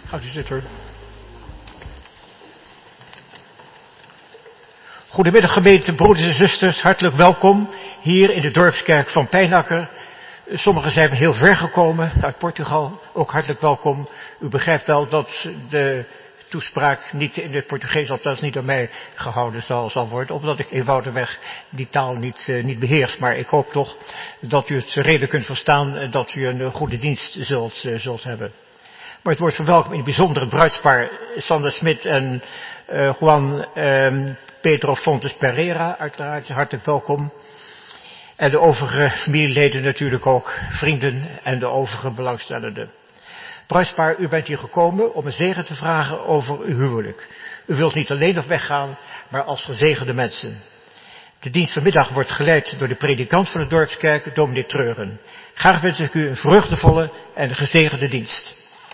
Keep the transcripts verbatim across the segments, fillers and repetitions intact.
Gaat u zitten. Goedemiddag gemeente, broeders en zusters, hartelijk welkom hier in de dorpskerk van Pijnacker. Sommigen zijn heel ver gekomen uit Portugal, ook hartelijk welkom. U begrijpt wel dat de toespraak niet in het Portugees, althans niet door mij gehouden zal, zal worden, omdat ik eenvoudigweg die taal niet, uh, niet beheers. Maar ik hoop toch dat u het redelijk kunt verstaan en dat u een goede dienst zult, uh, zult hebben. Maar het wordt verwelkom in het bijzonder het bruidspaar Sander Smit en uh, Juan uh, Pedro Fontes Pereira, uiteraard hartelijk welkom. En de overige familieleden natuurlijk ook, vrienden en de overige belangstellenden. Bruidspaar, u bent hier gekomen om een zegen te vragen over uw huwelijk. U wilt niet alleen nog weggaan, maar als gezegende mensen. De dienst vanmiddag wordt geleid door de predikant van de dorpskerk, dominee Treuren. Graag wens ik u een vreugdevolle en gezegende dienst.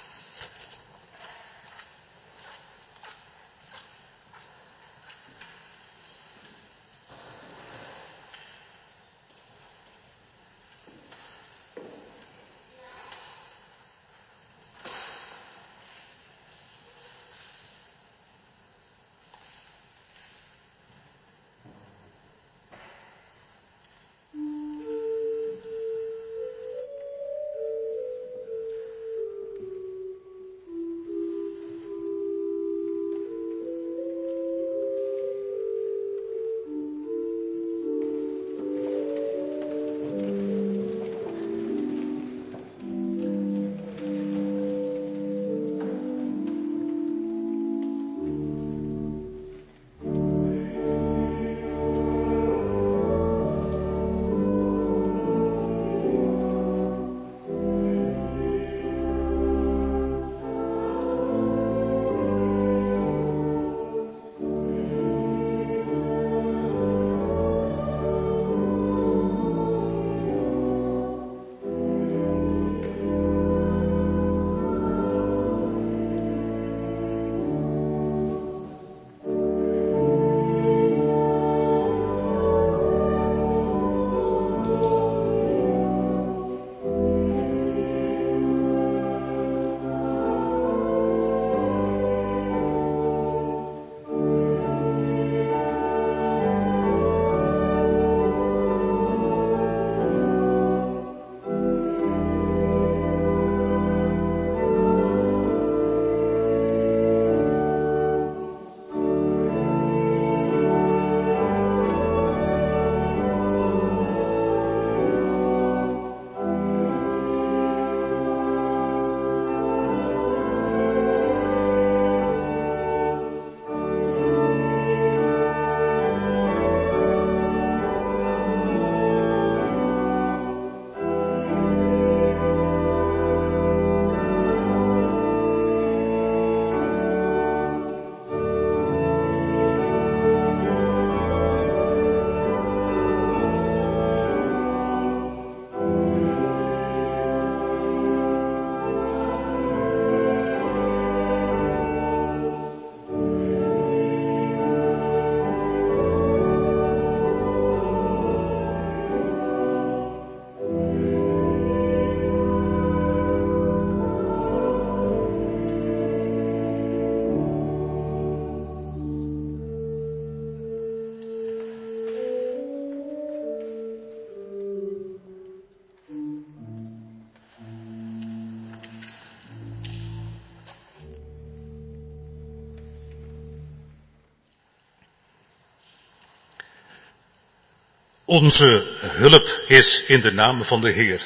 Onze hulp is in de naam van de Heer,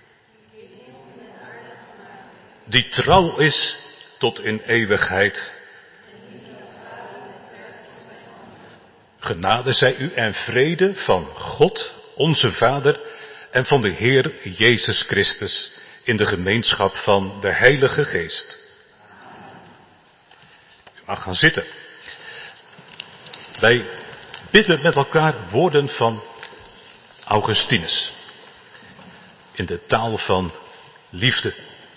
die trouw is tot in eeuwigheid. Genade zij u en vrede van God, onze Vader, en van de Heer Jezus Christus in de gemeenschap van de Heilige Geest. U mag gaan zitten. Wij bidden met elkaar woorden van Augustinus, in de taal van liefde.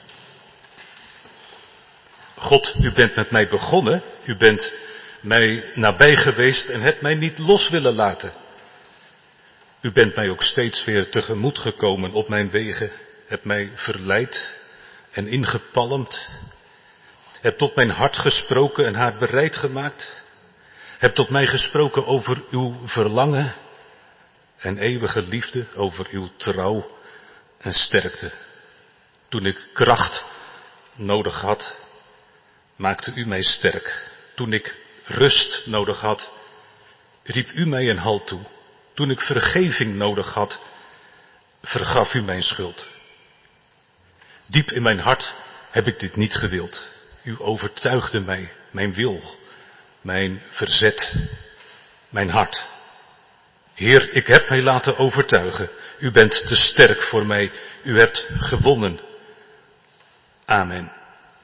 God, u bent met mij begonnen, u bent mij nabij geweest en hebt mij niet los willen laten. U bent mij ook steeds weer tegemoet gekomen op mijn wegen, hebt mij verleid en ingepalmd. Heb tot mijn hart gesproken en haar bereid gemaakt. Heb tot mij gesproken over uw verlangen en eeuwige liefde, over uw trouw en sterkte. Toen ik kracht nodig had, maakte u mij sterk. Toen ik rust nodig had, riep u mij een halt toe. Toen ik vergeving nodig had, vergaf u mijn schuld. Diep in mijn hart heb ik dit niet gewild. U overtuigde mij, mijn wil, mijn verzet, mijn hart. Heer, ik heb mij laten overtuigen. U bent te sterk voor mij. U hebt gewonnen. Amen.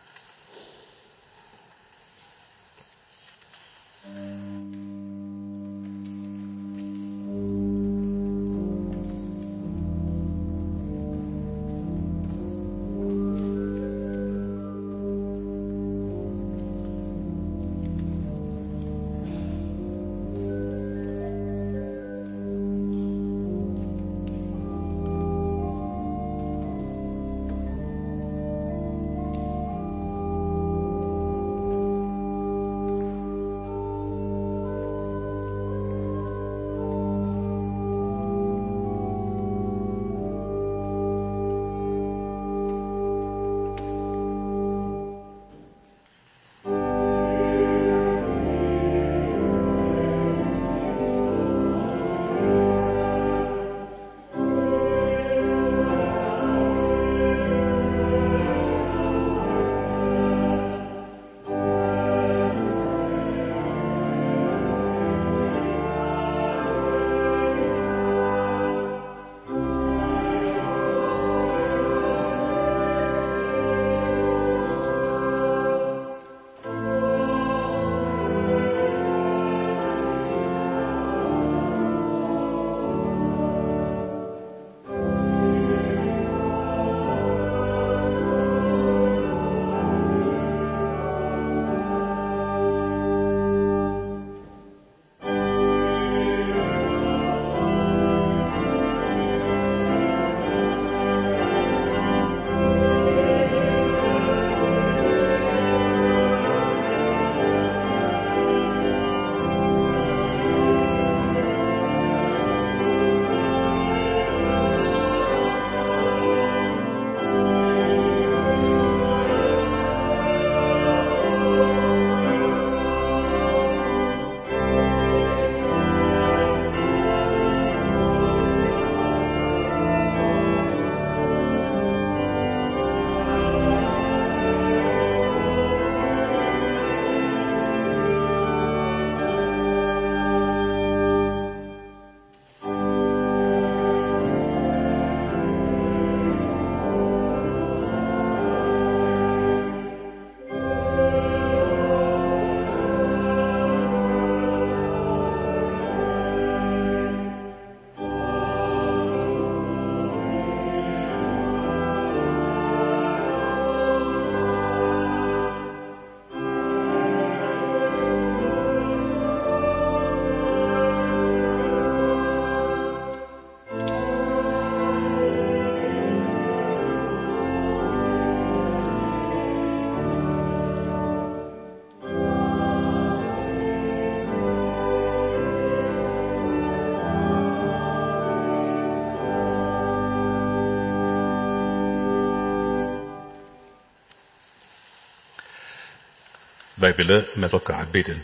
Wij willen met elkaar bidden.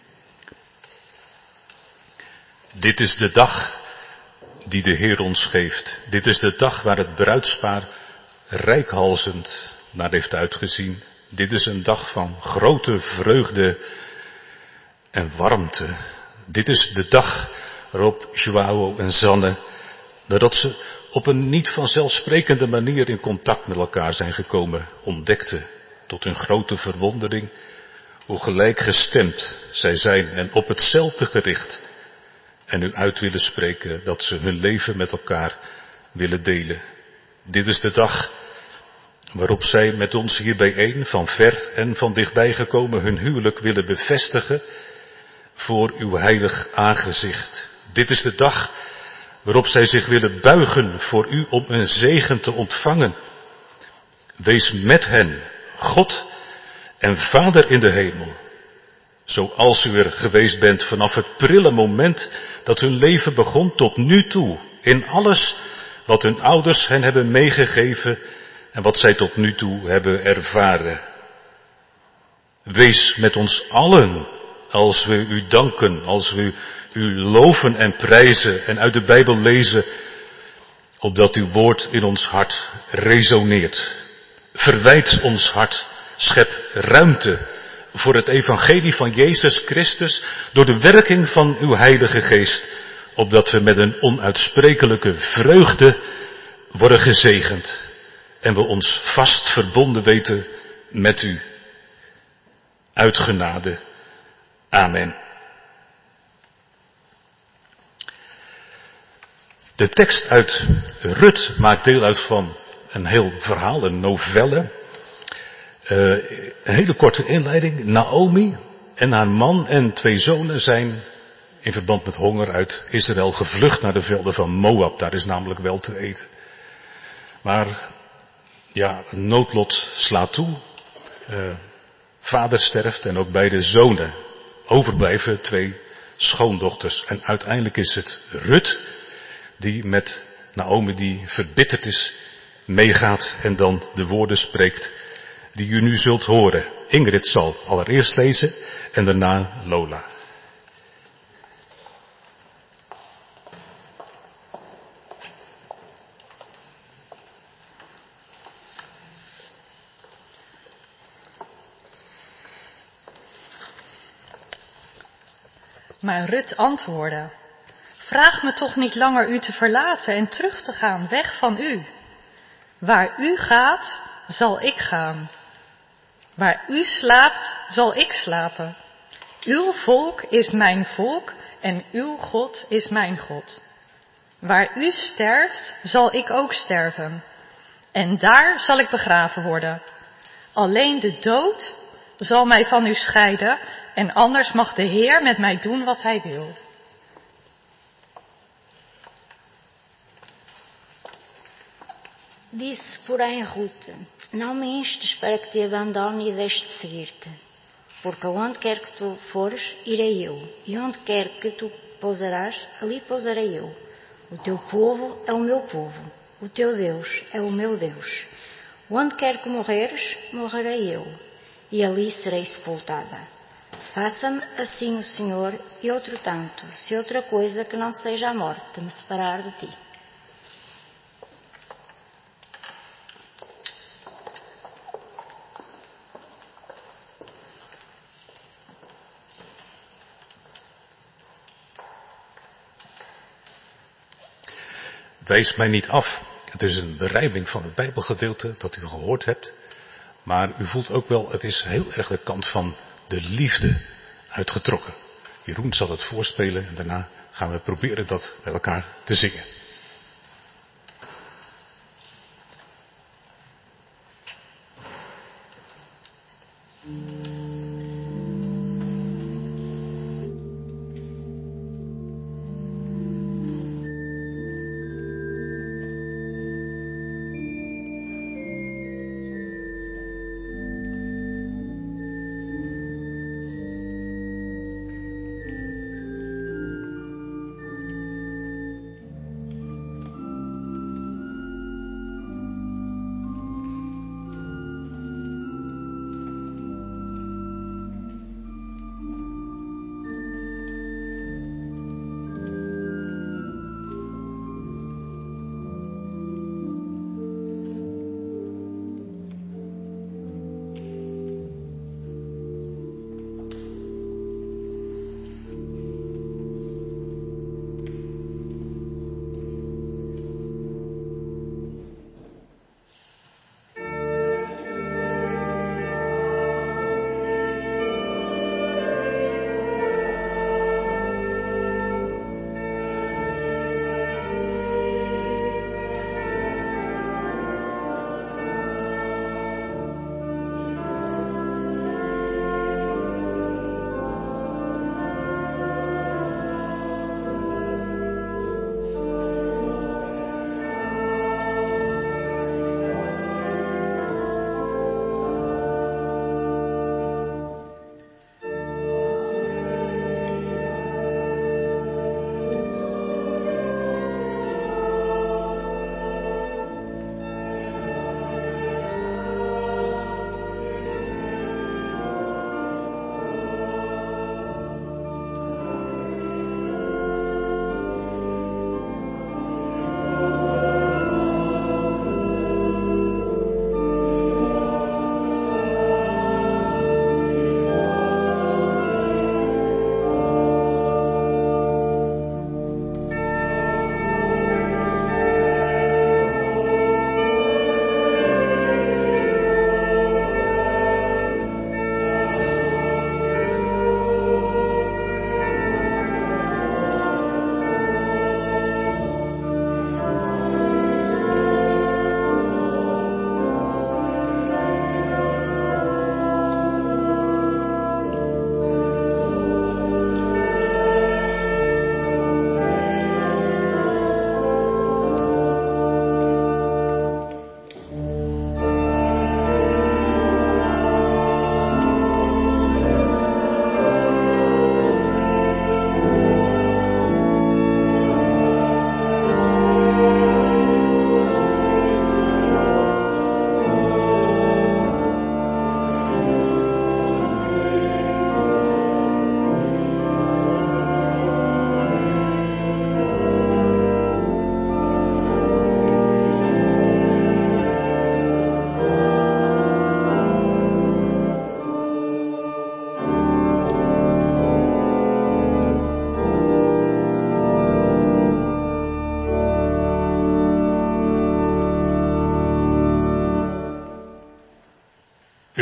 Dit is de dag die de Heer ons geeft. Dit is de dag waar het bruidspaar reikhalzend naar heeft uitgezien. Dit is een dag van grote vreugde en warmte. Dit is de dag waarop Joao en Zanne, nadat ze op een niet vanzelfsprekende manier in contact met elkaar zijn gekomen, ontdekten tot hun grote verwondering hoe gelijkgestemd zij zijn en op hetzelfde gericht. En u uit willen spreken dat ze hun leven met elkaar willen delen. Dit is de dag waarop zij met ons hier bijeen, van ver en van dichtbij gekomen, hun huwelijk willen bevestigen voor uw heilig aangezicht. Dit is de dag waarop zij zich willen buigen voor u om een zegen te ontvangen. Wees met hen, God En Vader in de hemel, zoals u er geweest bent vanaf het prille moment dat hun leven begon tot nu toe, in alles wat hun ouders hen hebben meegegeven en wat zij tot nu toe hebben ervaren. Wees met ons allen als we u danken, als we u loven en prijzen en uit de Bijbel lezen, opdat uw woord in ons hart resoneert. Verwijt ons hart, schep ruimte voor het evangelie van Jezus Christus door de werking van uw Heilige Geest, opdat we met een onuitsprekelijke vreugde worden gezegend en we ons vast verbonden weten met u. Uit genade. Amen. De tekst uit Rut maakt deel uit van een heel verhaal, een novelle. Uh, een hele korte inleiding. Naomi en haar man en twee zonen zijn in verband met honger uit Israël gevlucht naar de velden van Moab. Daar is namelijk wel te eten. Maar ja, een noodlot slaat toe. Uh, vader sterft en ook beide zonen overblijven, twee schoondochters. En uiteindelijk is het Rut die met Naomi, die verbitterd is, meegaat en dan de woorden spreekt die u nu zult horen. Ingrid zal allereerst lezen en daarna Lola. Maar Rut antwoordde: vraag me toch niet langer u te verlaten en terug te gaan, weg van u. Waar u gaat, zal ik gaan. Waar u slaapt, zal ik slapen. Uw volk is mijn volk en uw God is mijn God. Waar u sterft, zal ik ook sterven. En daar zal ik begraven worden. Alleen de dood zal mij van u scheiden en anders mag de Heer met mij doen wat hij wil. Disse, porém, Ruth: não me instes para que te abandone e deixe de seguir-te, porque aonde quer que tu fores, irei eu, e onde quer que tu pousarás, ali pousarei eu. O teu povo é o meu povo, o teu Deus é o meu Deus. Onde quer que morreres, morrerei eu, e ali serei sepultada. Faça-me assim o Senhor, e outro tanto, se outra coisa que não seja a morte me separar de ti. Wijs mij niet af. Het is een berijming van het Bijbelgedeelte dat u gehoord hebt. Maar u voelt ook wel, het is heel erg de kant van de liefde uitgetrokken. Jeroen zal het voorspelen en daarna gaan we proberen dat bij elkaar te zingen.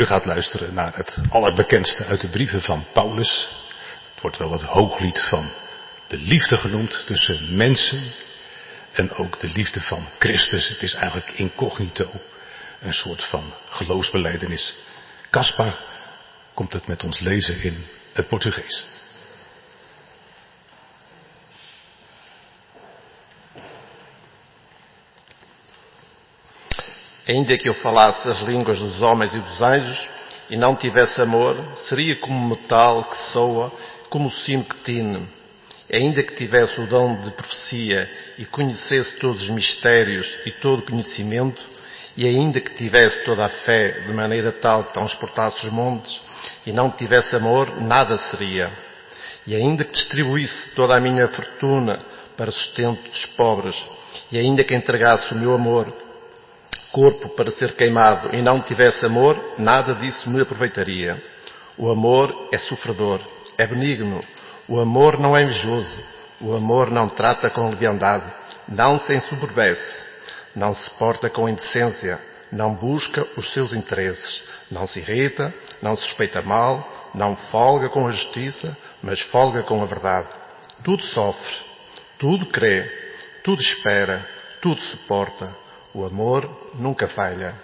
U gaat luisteren naar het allerbekendste uit de brieven van Paulus. Het wordt wel het hooglied van de liefde genoemd tussen mensen en ook de liefde van Christus. Het is eigenlijk incognito, een soort van geloofsbelijdenis. Caspar komt het met ons lezen in het Portugees. Ainda que eu falasse as línguas dos homens e dos anjos e não tivesse amor, seria como metal que soa, como o sino que tine. Ainda que tivesse o dom de profecia e conhecesse todos os mistérios e todo o conhecimento, e ainda que tivesse toda a fé de maneira tal que transportasse os montes e não tivesse amor, nada seria. E ainda que distribuísse toda a minha fortuna para sustento dos pobres, e ainda que entregasse o meu amor, corpo para ser queimado, e não tivesse amor, nada disso me aproveitaria. O amor é sofredor, é benigno. O amor não é invejoso. O amor não trata com leviandade, não se ensoberbece, não se porta com indecência, não busca os seus interesses, não se irrita, não suspeita mal, não folga com a justiça, mas folga com a verdade. Tudo sofre, tudo crê, tudo espera, tudo suporta. O amor nunca falha.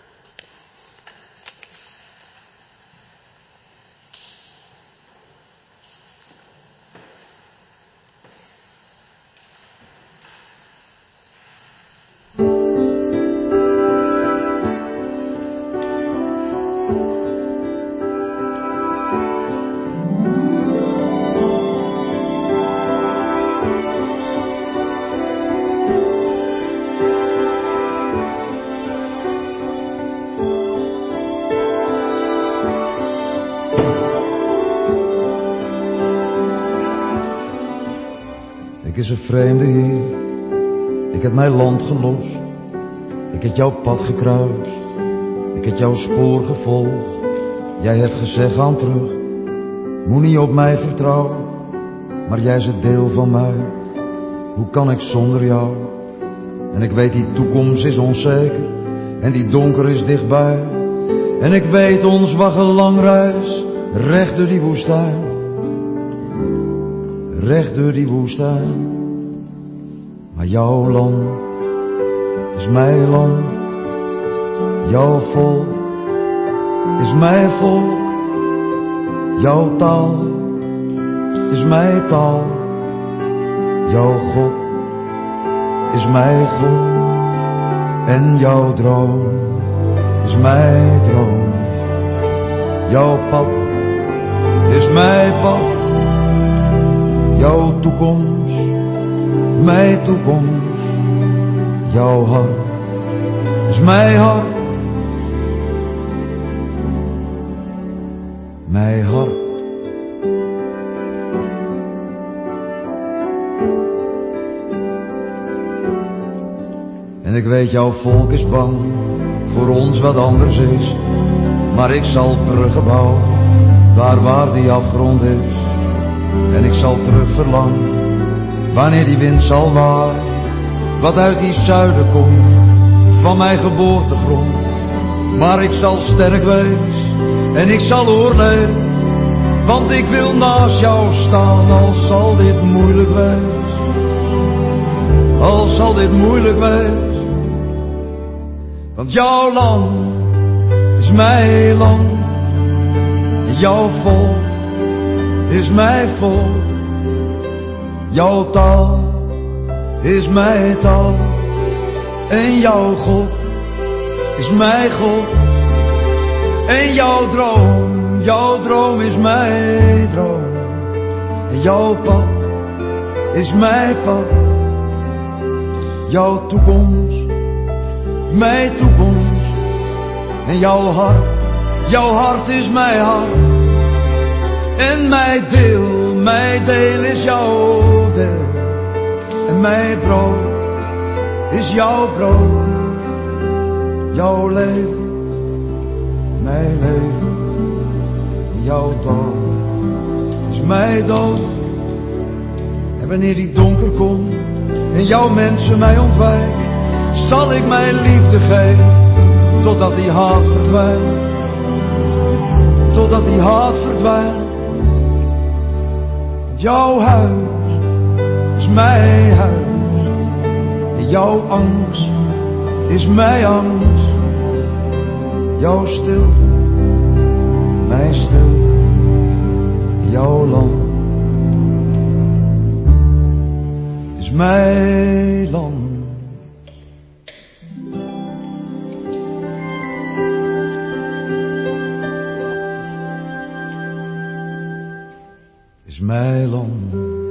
Ik is een vreemde hier, ik heb mijn land gelost, ik heb jouw pad gekruist, ik heb jouw spoor gevolgd. Jij hebt gezegd, ga terug, moet niet op mij vertrouwen, maar jij is het deel van mij, hoe kan ik zonder jou? En ik weet die toekomst is onzeker, en die donker is dichtbij, en ik weet ons wacht een lang reis, recht door die woestijn. Recht door die woestijn. Maar jouw land is mijn land. Jouw volk is mijn volk. Jouw taal is mijn taal. Jouw God is mijn God. En jouw droom is mijn droom. Jouw pad is mijn pad. Jouw toekomst, mijn toekomst. Jouw hart is mijn hart. Mijn hart. En ik weet jouw volk is bang voor ons wat anders is, maar ik zal bruggen bouwen daar waar die afgrond is. En ik zal terug verlangen, wanneer die wind zal waaien, wat uit die zuiden komt, van mijn geboortegrond. Maar ik zal sterk wees, en ik zal oorleven, want ik wil naast jou staan, al zal dit moeilijk wees. Al zal dit moeilijk wees. Want jouw land is mijn land, jouw volk is mijn volk, jouw taal is mijn taal, en jouw God is mijn God, en jouw droom, jouw droom is mijn droom, en jouw pad is mijn pad, jouw toekomst, mijn toekomst, en jouw hart, jouw hart is mijn hart. En mijn deel, mijn deel is jouw deel. En mijn brood is jouw brood. Jouw leven, mijn leven. Jouw dood is mijn dood. En wanneer die donker komt en jouw mensen mij ontwijken, zal ik mijn liefde geven totdat die haat verdwijnt. haat verdwijnt. Jouw huis is mijn huis. En jouw angst is mijn angst. Jouw stilte, mijn stilte. Jouw land is mijn land. Is mijn land.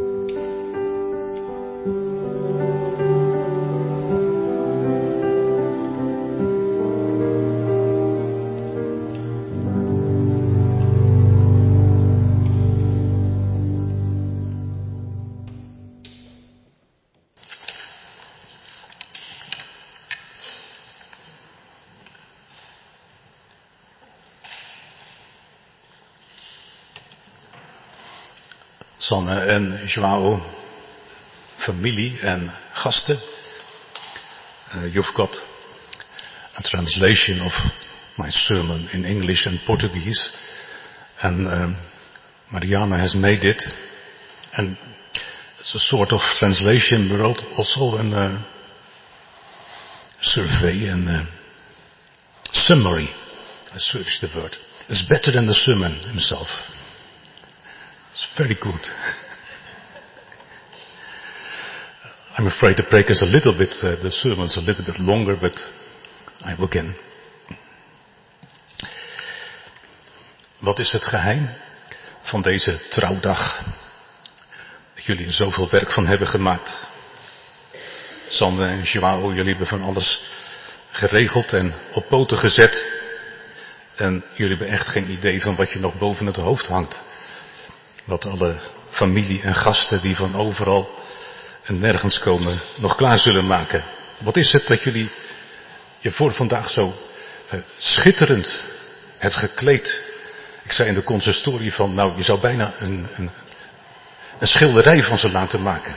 Sanne en João, familie en gasten. Uh, you've got a translation of my sermon in English and Portuguese, and um, Mariana has made it, and it's a sort of translation, but also a uh, survey and uh, summary. I searched the word. It's better than the sermon himself. It's very good. I'm afraid the break is a little bit, uh, the sermon's a little bit longer, but I will again. Wat is het geheim van deze trouwdag? Dat jullie er zoveel werk van hebben gemaakt. Sanne en João, jullie hebben van alles geregeld en op poten gezet. En jullie hebben echt geen idee van wat je nog boven het hoofd hangt. Wat alle familie en gasten die van overal en nergens komen nog klaar zullen maken. Wat is het dat jullie je voor vandaag zo uh, schitterend hebt gekleed. Ik zei in de consistorie van, nou je zou bijna een, een, een schilderij van ze laten maken.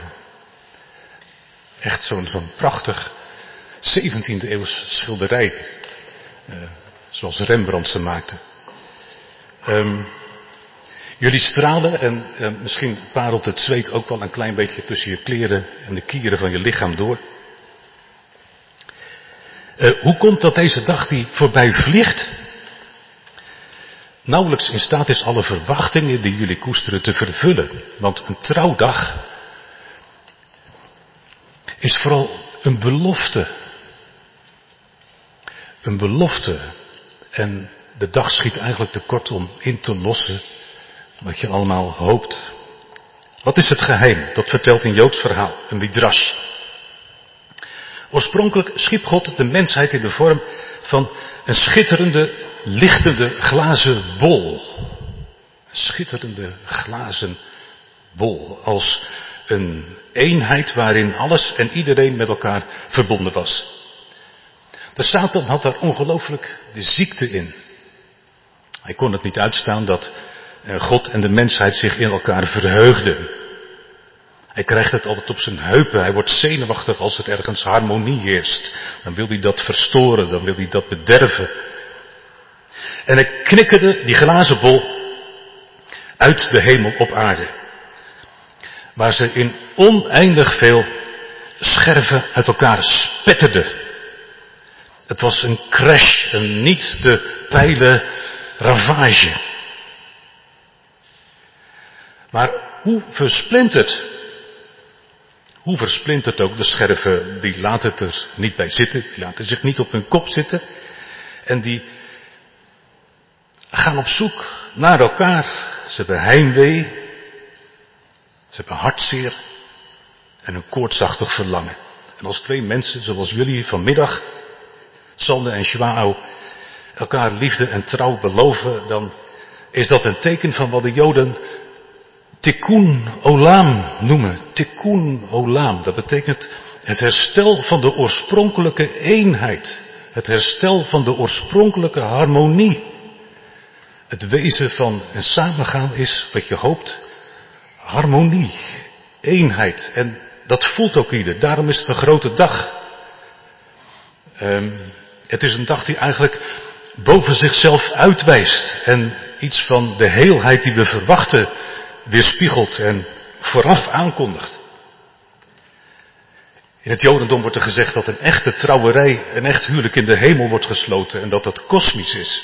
Echt zo'n zo'n prachtig zeventiende eeuws schilderij. Uh, zoals Rembrandt ze maakte. Um, Jullie stralen en uh, misschien parelt het zweet ook wel een klein beetje tussen je kleren en de kieren van je lichaam door. Uh, hoe komt dat deze dag die voorbij vliegt nauwelijks in staat is alle verwachtingen die jullie koesteren te vervullen? Want een trouwdag is vooral een belofte. Een belofte. En de dag schiet eigenlijk te kort om in te lossen wat je allemaal hoopt. Wat is het geheim? Dat vertelt een Joods verhaal, een midrash. Oorspronkelijk schiep God de mensheid in de vorm van een schitterende, lichtende glazen bol. Een schitterende glazen bol. Als een eenheid waarin alles en iedereen met elkaar verbonden was. De Satan had daar ongelooflijk de ziekte in. Hij kon het niet uitstaan dat God en de mensheid zich in elkaar verheugden. Hij krijgt het altijd op zijn heupen. Hij wordt zenuwachtig als er ergens harmonie heerst. Dan wil hij dat verstoren, dan wil hij dat bederven. En hij knikkerde die glazen bol uit de hemel op aarde. Waar ze in oneindig veel scherven uit elkaar spetterden. Het was een crash, een niet te peilen ravage. Maar hoe versplinterd, hoe versplinterd ook de scherven, die laten het er niet bij zitten, die laten zich niet op hun kop zitten. En die gaan op zoek naar elkaar. Ze hebben heimwee, ze hebben hartzeer en een koortsachtig verlangen. En als twee mensen, zoals jullie vanmiddag, Sanne en João, elkaar liefde en trouw beloven, dan is dat een teken van wat de Joden Tikkun Olam noemen. Tikkun Olam, dat betekent het herstel van de oorspronkelijke eenheid. Het herstel van de oorspronkelijke harmonie. Het wezen van een samengaan is, wat je hoopt, harmonie, eenheid. En dat voelt ook ieder. Daarom is het een grote dag. Um, het is een dag die eigenlijk boven zichzelf uitwijst. En iets van de heelheid die we verwachten weerspiegelt en vooraf aankondigt. In het Jodendom wordt er gezegd dat een echte trouwerij, een echt huwelijk in de hemel wordt gesloten en dat dat kosmisch is.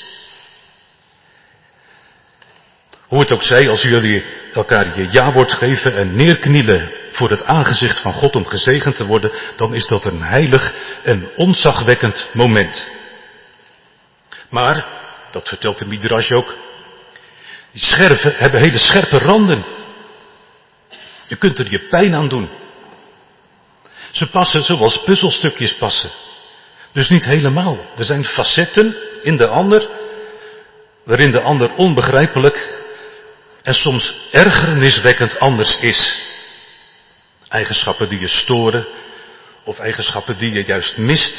Hoe het ook zij, als jullie elkaar je jawoord geven en neerknielen voor het aangezicht van God om gezegend te worden, dan is dat een heilig en ontzagwekkend moment. Maar, dat vertelt de Midrash ook, die scherven hebben hele scherpe randen. Je kunt er je pijn aan doen. Ze passen zoals puzzelstukjes passen. Dus niet helemaal. Er zijn facetten in de ander, waarin de ander onbegrijpelijk en soms ergerniswekkend anders is. Eigenschappen die je storen, of eigenschappen die je juist mist.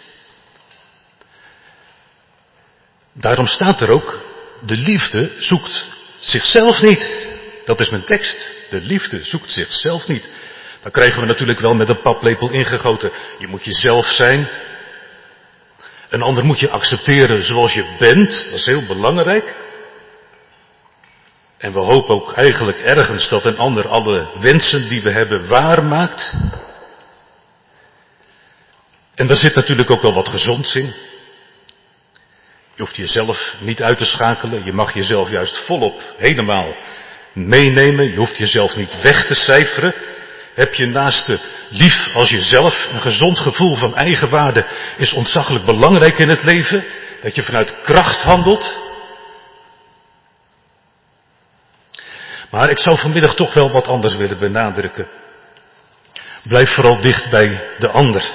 Daarom staat er ook, de liefde zoekt zichzelf niet. Dat is mijn tekst. De liefde zoekt zichzelf niet. Dan krijgen we natuurlijk wel met een paplepel ingegoten. Je moet jezelf zijn. Een ander moet je accepteren zoals je bent. Dat is heel belangrijk. En we hopen ook eigenlijk ergens dat een ander alle wensen die we hebben waarmaakt. En daar zit natuurlijk ook wel wat gezonds in. Je hoeft jezelf niet uit te schakelen. Je mag jezelf juist volop helemaal meenemen. Je hoeft jezelf niet weg te cijferen. Heb je naaste lief als jezelf. Een gezond gevoel van eigenwaarde is ontzaglijk belangrijk in het leven. Dat je vanuit kracht handelt. Maar ik zou vanmiddag toch wel wat anders willen benadrukken. Blijf vooral dicht bij de ander.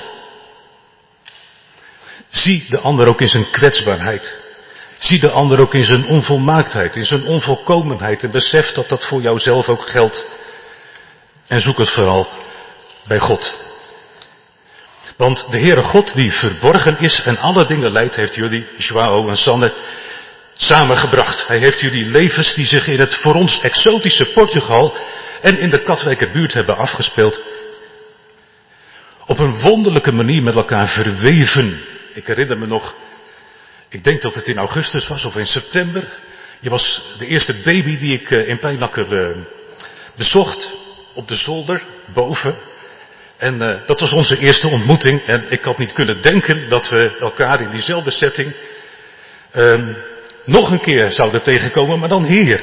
Zie de ander ook in zijn kwetsbaarheid. Zie de ander ook in zijn onvolmaaktheid, in zijn onvolkomenheid. En besef dat dat voor jouzelf ook geldt. En zoek het vooral bij God. Want de Heere God die verborgen is en alle dingen leidt, heeft jullie, Joao en Sanne, samengebracht. Hij heeft jullie levens die zich in het voor ons exotische Portugal en in de Katwijker buurt hebben afgespeeld, op een wonderlijke manier met elkaar verweven. Ik herinner me nog, ik denk dat het in augustus was of in september. Je was de eerste baby die ik in Pijnacker bezocht, op de zolder, boven. En uh, dat was onze eerste ontmoeting. En ik had niet kunnen denken dat we elkaar in diezelfde setting uh, nog een keer zouden tegenkomen, maar dan hier.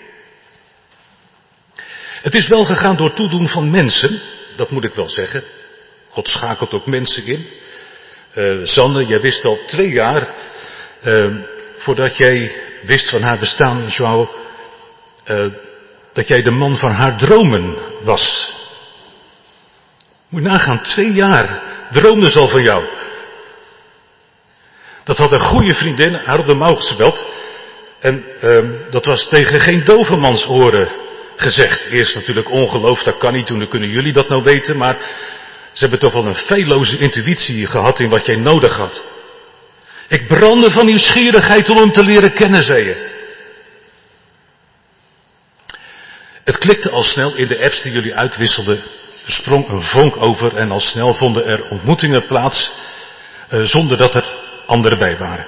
Het is wel gegaan door toedoen van mensen, dat moet ik wel zeggen. God schakelt ook mensen in. Uh, Sanne, jij wist al twee jaar, uh, voordat jij wist van haar bestaan, Joao, uh, dat jij de man van haar dromen was. Moet je nagaan, twee jaar droomde ze al van jou. Dat had een goede vriendin haar op de mouw gespeeld. En uh, dat was tegen geen dovenmans oren gezegd. Eerst natuurlijk ongeloof, dat kan niet doen, dan kunnen jullie dat nou weten. Maar ze hebben toch wel een feilloze intuïtie gehad in wat jij nodig had. Ik brandde van nieuwsgierigheid om hem te leren kennen, zei je. Het klikte al snel in de apps die jullie uitwisselden. Er sprong een vonk over en al snel vonden er ontmoetingen plaats, uh, zonder dat er anderen bij waren.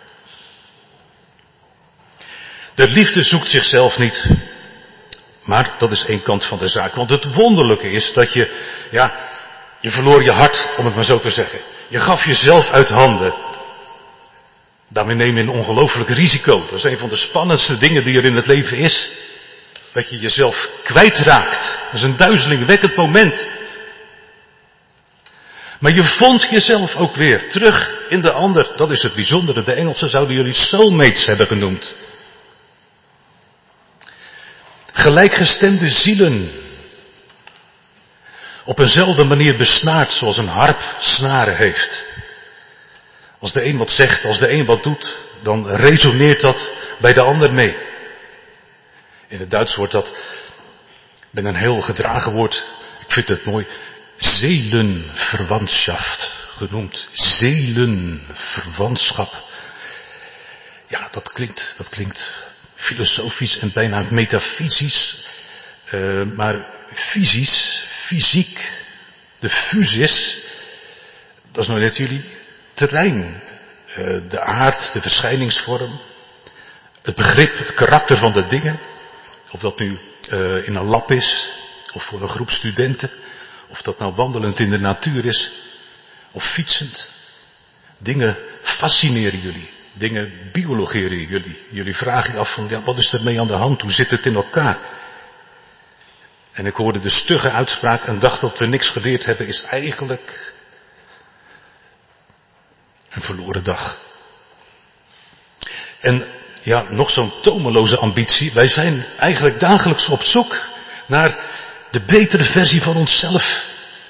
De liefde zoekt zichzelf niet. Maar dat is één kant van de zaak. Want het wonderlijke is dat je, ja, je verloor je hart, om het maar zo te zeggen. Je gaf jezelf uit handen. Daarmee neem je een ongelooflijk risico. Dat is een van de spannendste dingen die er in het leven is. Dat je jezelf kwijtraakt. Dat is een duizelingwekkend moment. Maar je vond jezelf ook weer terug in de ander. Dat is het bijzondere. De Engelsen zouden jullie soulmates hebben genoemd. Gelijkgestemde zielen. Op eenzelfde manier besnaard zoals een harp snaren heeft. Als de een wat zegt, als de een wat doet, dan resoneert dat bij de ander mee. In het Duits wordt dat met een heel gedragen woord, ik vind het mooi, Seelenverwandtschaft genoemd. Seelenverwantschap. Ja, dat klinkt, dat klinkt filosofisch en bijna metafysisch. Uh, maar fysisch, fysiek, de physis, dat is nou net jullie terrein. Uh, de aard, de verschijningsvorm. het begrip, het karakter van de dingen. Of dat nu uh, in een lab is, of voor een groep studenten. Of dat nou wandelend in de natuur is, of fietsend. Dingen fascineren jullie. Dingen biologeren jullie. Jullie vragen je af van, ja, wat is er mee aan de hand? Hoe zit het in elkaar? En ik hoorde de stugge uitspraak, een dag dat we niks geleerd hebben is eigenlijk een verloren dag. En ja, nog zo'n tomeloze ambitie. Wij zijn eigenlijk dagelijks op zoek naar de betere versie van onszelf.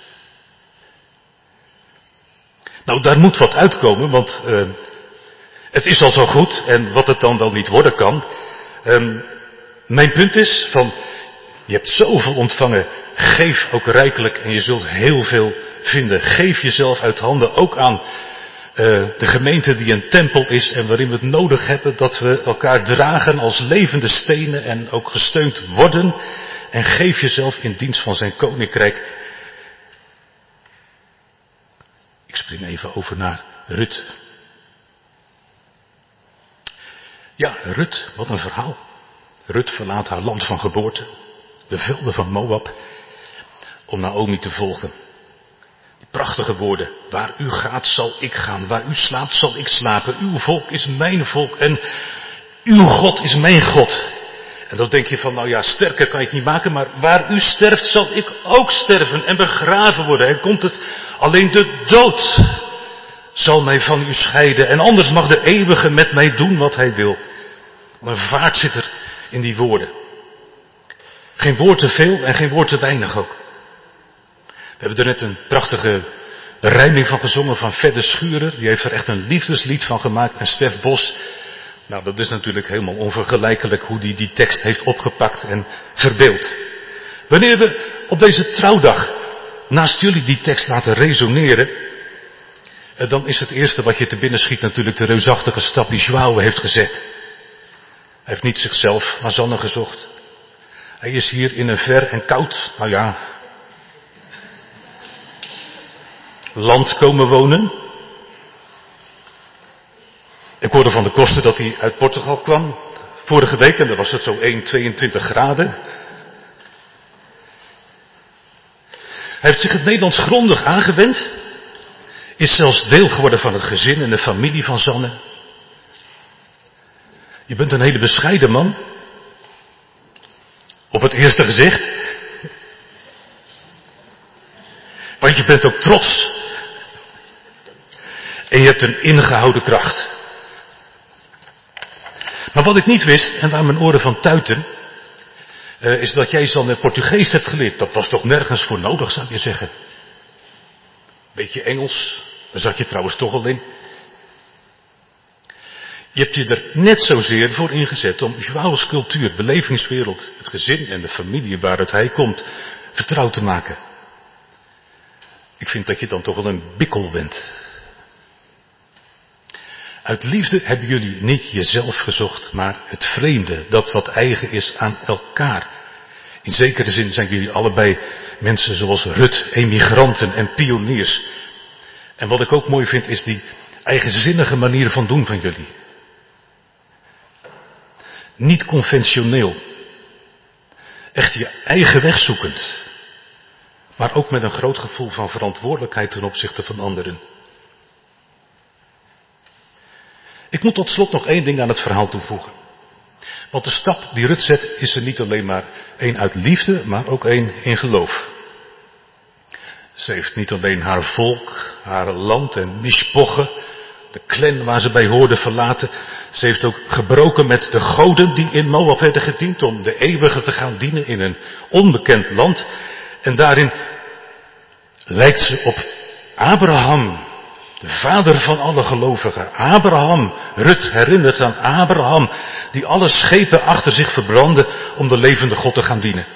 Nou, daar moet wat uitkomen, want uh, het is al zo goed en wat het dan wel niet worden kan. Um, mijn punt is van, je hebt zoveel ontvangen, geef ook rijkelijk en je zult heel veel vinden. Geef jezelf uit handen ook aan uh, de gemeente die een tempel is en waarin we het nodig hebben dat we elkaar dragen als levende stenen en ook gesteund worden. En geef jezelf in dienst van zijn koninkrijk. Ik spring even over naar Rut. Ja, Rut, wat een verhaal. Rut verlaat haar land van geboorte, de velden van Moab, om Naomi te volgen. Die prachtige woorden, waar u gaat zal ik gaan, waar u slaapt zal ik slapen, uw volk is mijn volk en uw God is mijn God. En dan denk je van, nou ja, sterker kan je het niet maken, maar waar u sterft zal ik ook sterven en begraven worden. En komt het, alleen de dood zal mij van u scheiden en anders mag de eeuwige met mij doen wat hij wil. Maar vaart zit er in die woorden. Geen woord te veel en geen woord te weinig ook. We hebben er net een prachtige rijming van gezongen van Fedde Schurer. Die heeft er echt een liefdeslied van gemaakt. En Stef Bos, nou dat is natuurlijk helemaal onvergelijkelijk hoe die die tekst heeft opgepakt en verbeeld. Wanneer we op deze trouwdag naast jullie die tekst laten resoneren, dan is het eerste wat je te binnen schiet natuurlijk de reusachtige stap die João heeft gezet. Hij heeft niet zichzelf maar Zanne gezocht. Hij is hier in een ver en koud, nou ja, land komen wonen. Ik hoorde van de Koster dat hij uit Portugal kwam. Vorige week, en dan was het zo één komma tweeëntwintig graden. Hij heeft zich het Nederlands grondig aangewend. Is zelfs deel geworden van het gezin en de familie van Zanne. Je bent een hele bescheiden man. Op het eerste gezicht. Want je bent ook trots. En je hebt een ingehouden kracht. Maar wat ik niet wist, en waar mijn oren van tuiten, uh, is dat jij Zanne Portugees hebt geleerd. Dat was toch nergens voor nodig, zou je zeggen. Beetje Engels, daar zat je trouwens toch al in. Je hebt je er net zozeer voor ingezet om João's cultuur, belevingswereld, het gezin en de familie waaruit hij komt, vertrouwd te maken. Ik vind dat je dan toch wel een bikkel bent. Uit liefde hebben jullie niet jezelf gezocht, maar het vreemde, dat wat eigen is aan elkaar. In zekere zin zijn jullie allebei mensen zoals Rut, emigranten en pioniers. En wat ik ook mooi vind is die eigenzinnige manier van doen van jullie. Niet conventioneel. Echt je eigen weg zoekend. Maar ook met een groot gevoel van verantwoordelijkheid ten opzichte van anderen. Ik moet tot slot nog één ding aan het verhaal toevoegen. Want de stap die Rut zet is er niet alleen maar één uit liefde, maar ook één in geloof. Ze heeft niet alleen haar volk, haar land en mishpoche, de clan waar ze bij hoorde, verlaten. Ze heeft ook gebroken met de goden die in Moab werden gediend om de eeuwige te gaan dienen in een onbekend land. En daarin lijkt ze op Abraham, de vader van alle gelovigen. Abraham, Rut herinnert aan Abraham, die alle schepen achter zich verbrandde om de levende God te gaan dienen.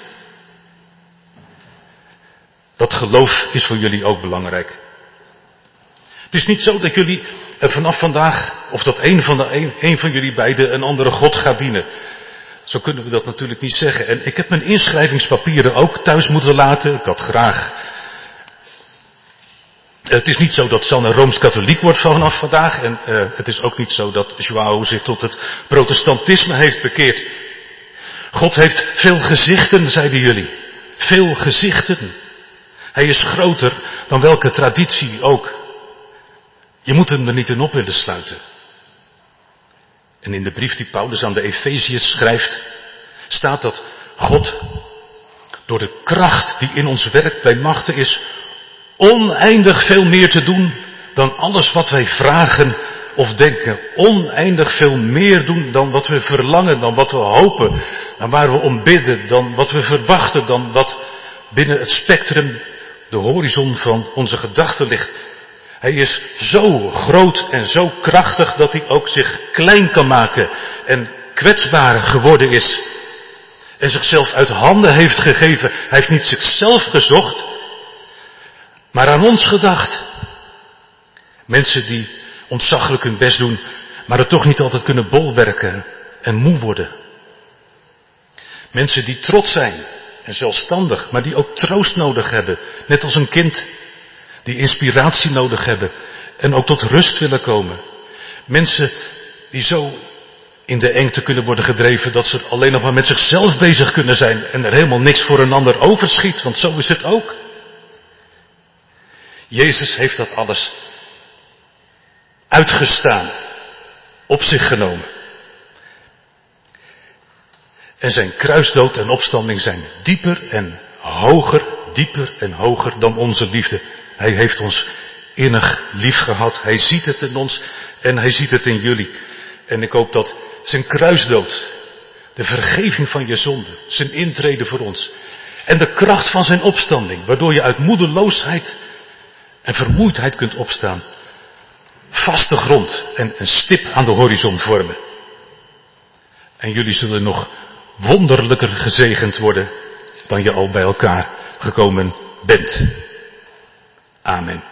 Dat geloof is voor jullie ook belangrijk. Het is niet zo dat jullie vanaf vandaag, of dat een van, de, een, een van jullie beiden een andere God gaat dienen. Zo kunnen we dat natuurlijk niet zeggen. En ik heb mijn inschrijvingspapieren ook thuis moeten laten. Ik had graag Het is niet zo dat Sanne Rooms-Katholiek wordt vanaf vandaag. En uh, het is ook niet zo dat Joao zich tot het protestantisme heeft bekeerd. God heeft veel gezichten, zeiden jullie. Veel gezichten. Hij is groter dan welke traditie ook. Je moet hem er niet in op willen sluiten. En in de brief die Paulus aan de Efeziërs schrijft, staat dat God door de kracht die in ons werkt bij machten is, oneindig veel meer te doen dan alles wat wij vragen of denken. Oneindig veel meer doen dan wat we verlangen, dan wat we hopen, dan waar we om bidden, dan wat we verwachten, dan wat binnen het spectrum, de horizon van onze gedachten ligt. Hij is zo groot en zo krachtig dat hij ook zich klein kan maken en kwetsbaar geworden is. En zichzelf uit handen heeft gegeven. Hij heeft niet zichzelf gezocht, maar aan ons gedacht. Mensen die ontzaglijk hun best doen, maar het toch niet altijd kunnen bolwerken en moe worden. Mensen die trots zijn en zelfstandig, maar die ook troost nodig hebben. Net als een kind. Die inspiratie nodig hebben en ook tot rust willen komen. Mensen die zo in de engte kunnen worden gedreven dat ze alleen nog maar met zichzelf bezig kunnen zijn en er helemaal niks voor een ander overschiet, want zo is het ook. Jezus heeft dat alles uitgestaan, op zich genomen. En zijn kruisdood en opstanding zijn dieper en hoger, dieper en hoger dan onze liefde. Hij heeft ons innig lief gehad. Hij ziet het in ons en hij ziet het in jullie. En ik hoop dat zijn kruisdood, de vergeving van je zonde, zijn intrede voor ons en de kracht van zijn opstanding, waardoor je uit moedeloosheid en vermoeidheid kunt opstaan, vaste grond en een stip aan de horizon vormen. En jullie zullen nog wonderlijker gezegend worden dan je al bij elkaar gekomen bent. Amen.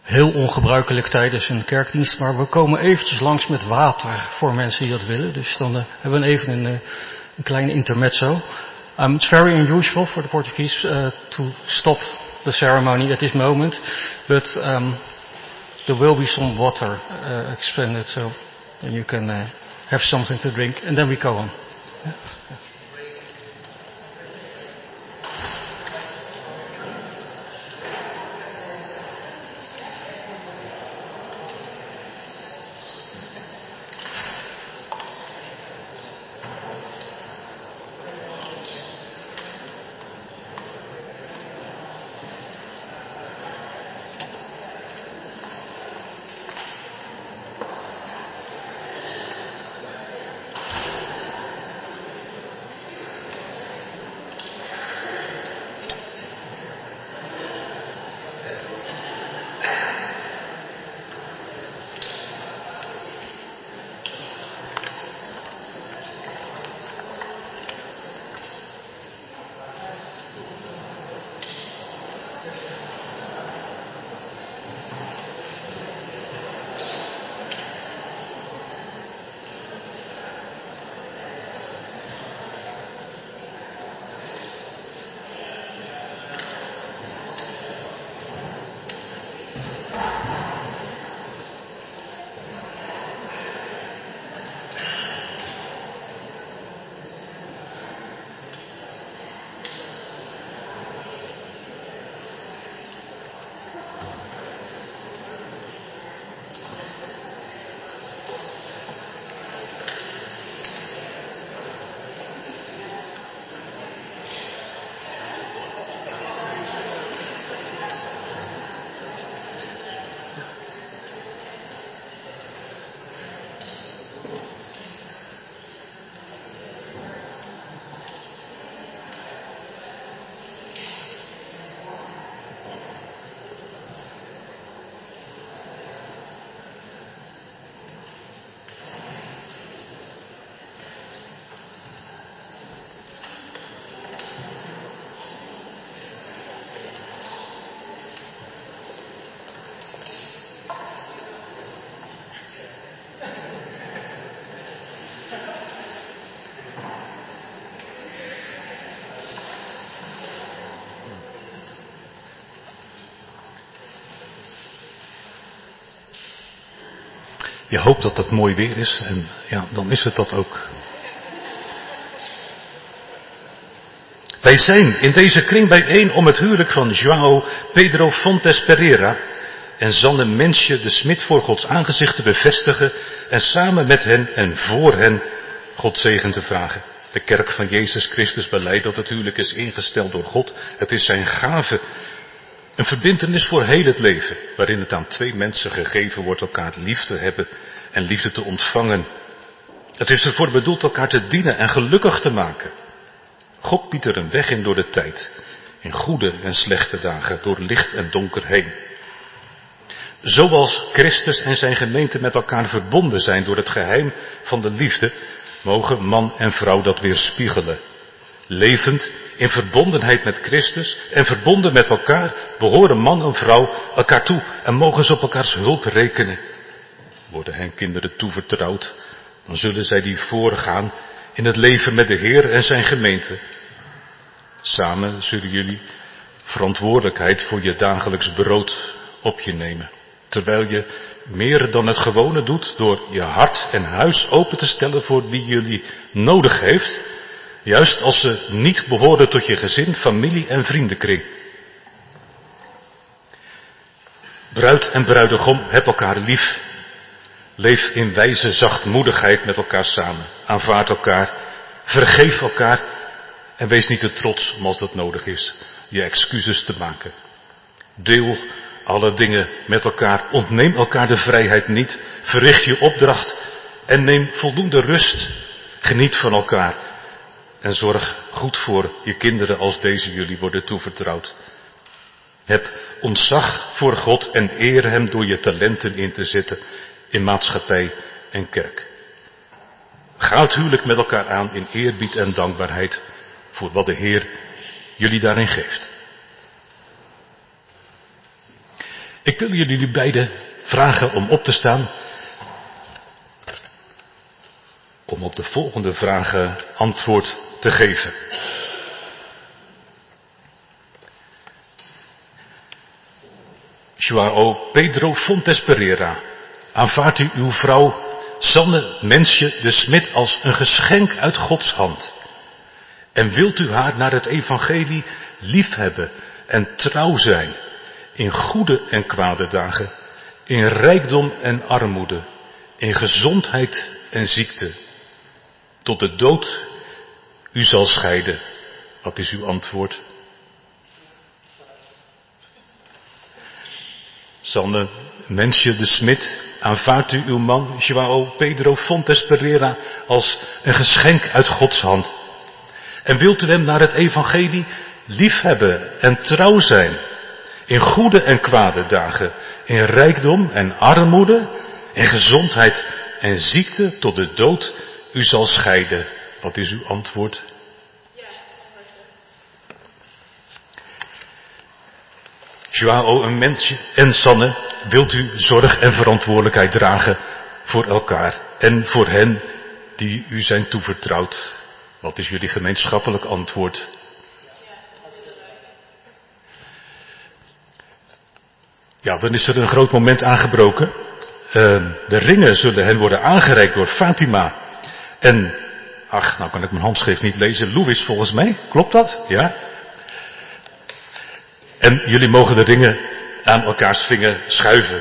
Heel ongebruikelijk tijdens een kerkdienst, maar we komen eventjes langs met water voor mensen die dat willen. Dus dan uh, hebben we even een, uh, een klein intermezzo. Um, it's very unusual for the Portuguese uh, to stop the ceremony at this moment, but um, there will be some water uh, expended, so then you can uh, have something to drink, and then we go on. Yeah. Je hoopt dat het mooi weer is en ja, dan is het dat ook. Wij zijn in deze kring bijeen om het huwelijk van João Pedro Fontes Pereira en Zanne Mensje de Smit voor Gods aangezicht te bevestigen en samen met hen en voor hen God zegen te vragen. De kerk van Jezus Christus beleidt dat het huwelijk is ingesteld door God. Het is zijn gave. Een verbintenis voor heel het leven, waarin het aan twee mensen gegeven wordt elkaar lief te hebben en liefde te ontvangen. Het is ervoor bedoeld elkaar te dienen en gelukkig te maken. God biedt er een weg in door de tijd, in goede en slechte dagen, door licht en donker heen. Zoals Christus en zijn gemeente met elkaar verbonden zijn door het geheim van de liefde, mogen man en vrouw dat weerspiegelen. Levend in verbondenheid met Christus en verbonden met elkaar behoren man en vrouw elkaar toe en mogen ze op elkaars hulp rekenen. Worden hen kinderen toevertrouwd, dan zullen zij die voorgaan in het leven met de Heer en zijn gemeente. Samen zullen jullie verantwoordelijkheid voor je dagelijks brood op je nemen. Terwijl je meer dan het gewone doet door je hart en huis open te stellen voor wie jullie nodig heeft. Juist als ze niet behoren tot je gezin, familie en vriendenkring. Bruid en bruidegom, heb elkaar lief. Leef in wijze zachtmoedigheid met elkaar samen. Aanvaard elkaar. Vergeef elkaar. En wees niet te trots om als dat nodig is je excuses te maken. Deel alle dingen met elkaar. Ontneem elkaar de vrijheid niet. Verricht je opdracht. En neem voldoende rust. Geniet van elkaar. En zorg goed voor je kinderen als deze jullie worden toevertrouwd. Heb ontzag voor God en eer hem door je talenten in te zetten in maatschappij en kerk. Ga het huwelijk met elkaar aan in eerbied en dankbaarheid voor wat de Heer jullie daarin geeft. Ik Ik wil jullie beiden vragen om op te staan. Om op de volgende vragen antwoord te geven. João Pedro Fontes Pereira, aanvaardt u uw vrouw Sanne Mensje de Smit als een geschenk uit Gods hand? En wilt u haar naar het evangelie liefhebben en trouw zijn, in goede en kwade dagen, in rijkdom en armoede, in gezondheid en ziekte, tot de dood u zal scheiden? Wat is uw antwoord? Sanne Mensje de Smit, aanvaardt u uw man João Pedro Fontes Pereira als een geschenk uit Gods hand? En wilt u hem naar het evangelie liefhebben en trouw zijn, in goede en kwade dagen, in rijkdom en armoede, in gezondheid en ziekte, tot de dood u zal scheiden? Wat is uw antwoord? João een Mensje en Sanne, wilt u zorg en verantwoordelijkheid dragen voor elkaar en voor hen die u zijn toevertrouwd? Wat is jullie gemeenschappelijk antwoord? Ja, dan is er een groot moment aangebroken. Uh, de ringen zullen hen worden aangereikt door Fatima. En, ach, nou kan ik mijn handschrift niet lezen. Louis volgens mij, klopt dat? Ja. En jullie mogen de ringen aan elkaars vinger schuiven.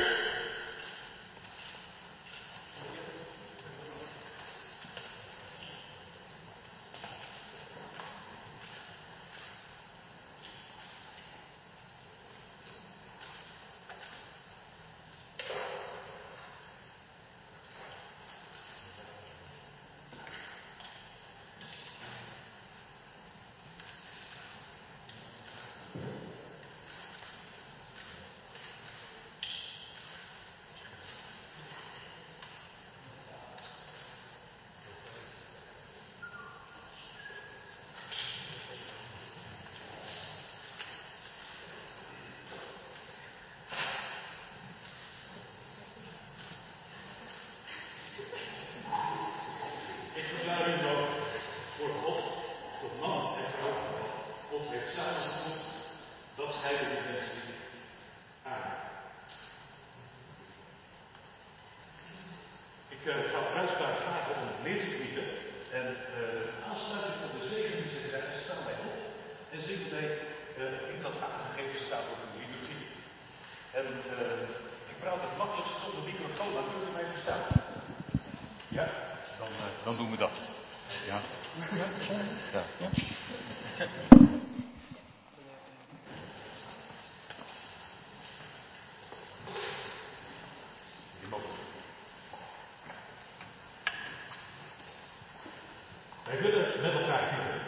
Wij willen met elkaar bidden.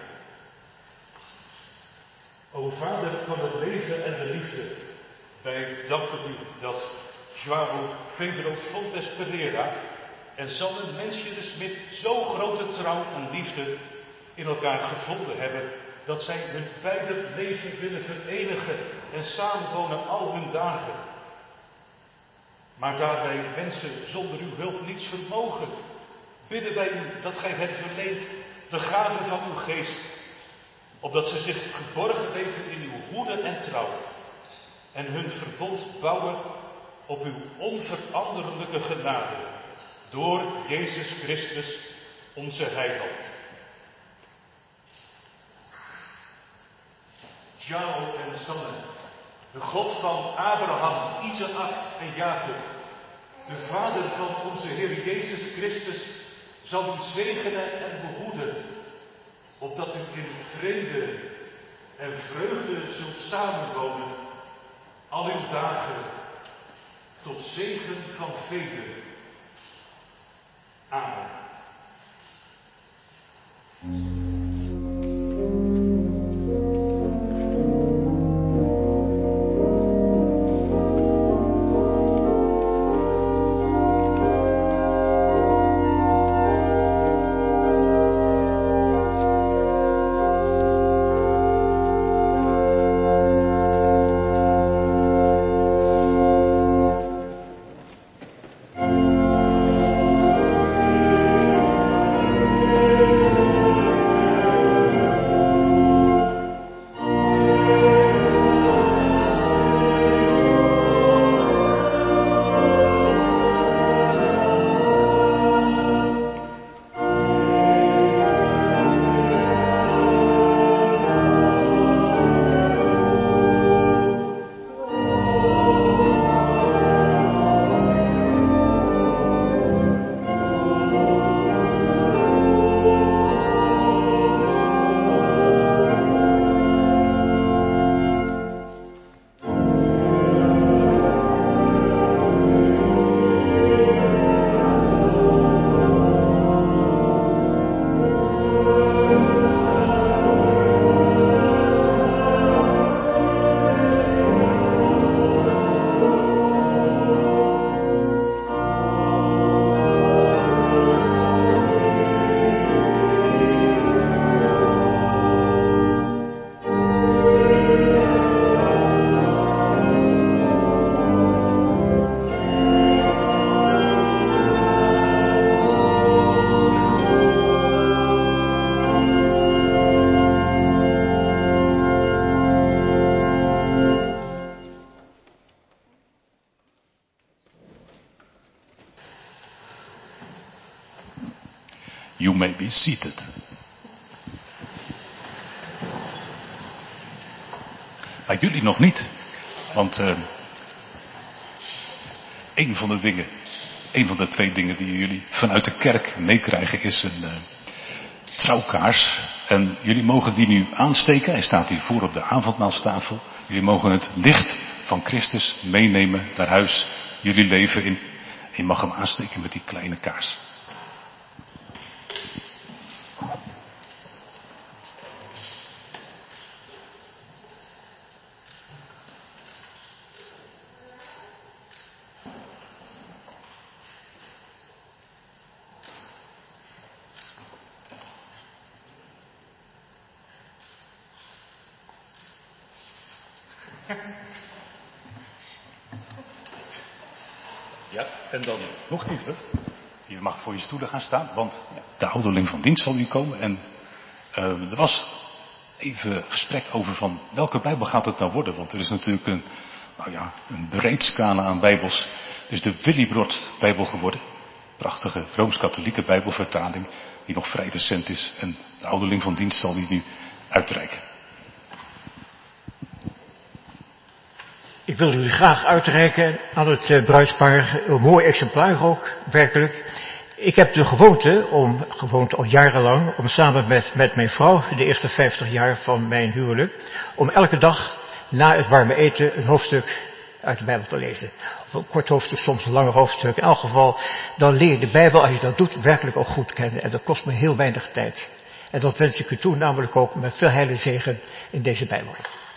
O Vader van het leven en de liefde, wij danken u dat João Pedro Fontes Pereira en Sanne Mensje de Smit zo grote trouw en liefde in elkaar gevonden hebben, dat zij hun beider leven willen verenigen en samenwonen al hun dagen. Maar daar wij mensen zonder uw hulp niets vermogen, bidden wij u dat gij hen verleent de gave van uw geest, opdat ze zich geborgen weten in uw hoede en trouw en hun verbond bouwen op uw onveranderlijke genade, door Jezus Christus, onze heiland. João en Sanne, de God van Abraham, Isaac en Jacob, de Vader van onze Heer Jezus Christus, zal u zegenen en behoeden, opdat u in vrede en vreugde zult samenwonen, al uw dagen, tot zegen van velen. Amen. You may be seated. Maar jullie nog niet. Want uh, een van de dingen, een van de twee dingen die jullie vanuit de kerk meekrijgen is een uh, trouwkaars. En jullie mogen die nu aansteken. Hij staat hier voor op de avondmaalstafel. Jullie mogen het licht van Christus meenemen naar huis. Jullie leven in. En je mag hem aansteken met die kleine kaars. Ja, en dan nog even. Je mag voor je stoelen gaan staan, want de ouderling van dienst zal hier komen. En uh, er was even gesprek over van welke Bijbel gaat het nou worden. Want er is natuurlijk een, nou ja, een breed scala aan Bijbels. Dus de Willibrord Bijbel geworden. Prachtige Rooms-Katholieke Bijbelvertaling die nog vrij recent is. En de ouderling van dienst zal die nu uitreiken. Ik wil jullie graag uitreiken aan het uh, bruidspaar, een mooi exemplaar ook, werkelijk. Ik heb de gewoonte, om, gewoonte al jarenlang, om samen met, met mijn vrouw, de eerste vijftig jaar van mijn huwelijk, om elke dag na het warme eten een hoofdstuk uit de Bijbel te lezen. Of een kort hoofdstuk, soms een langer hoofdstuk. In elk geval, dan leer je de Bijbel, als je dat doet, werkelijk ook goed kennen. En dat kost me heel weinig tijd. En dat wens ik u toe, namelijk ook met veel heil en zegen in deze Bijbel.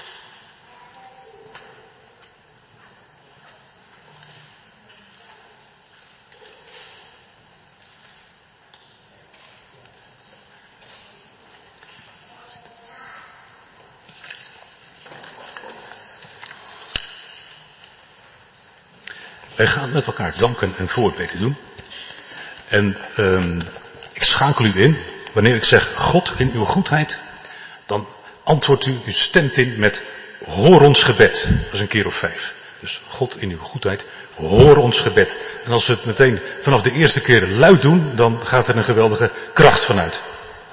Wij gaan met elkaar danken en voorbeden doen. En um, ik schakel u in. Wanneer ik zeg God in uw goedheid, dan antwoordt u, u stemt in met hoor ons gebed. Dat is een keer of vijf. Dus God in uw goedheid, hoor ons gebed. En als we het meteen vanaf de eerste keer luid doen, dan gaat er een geweldige kracht vanuit.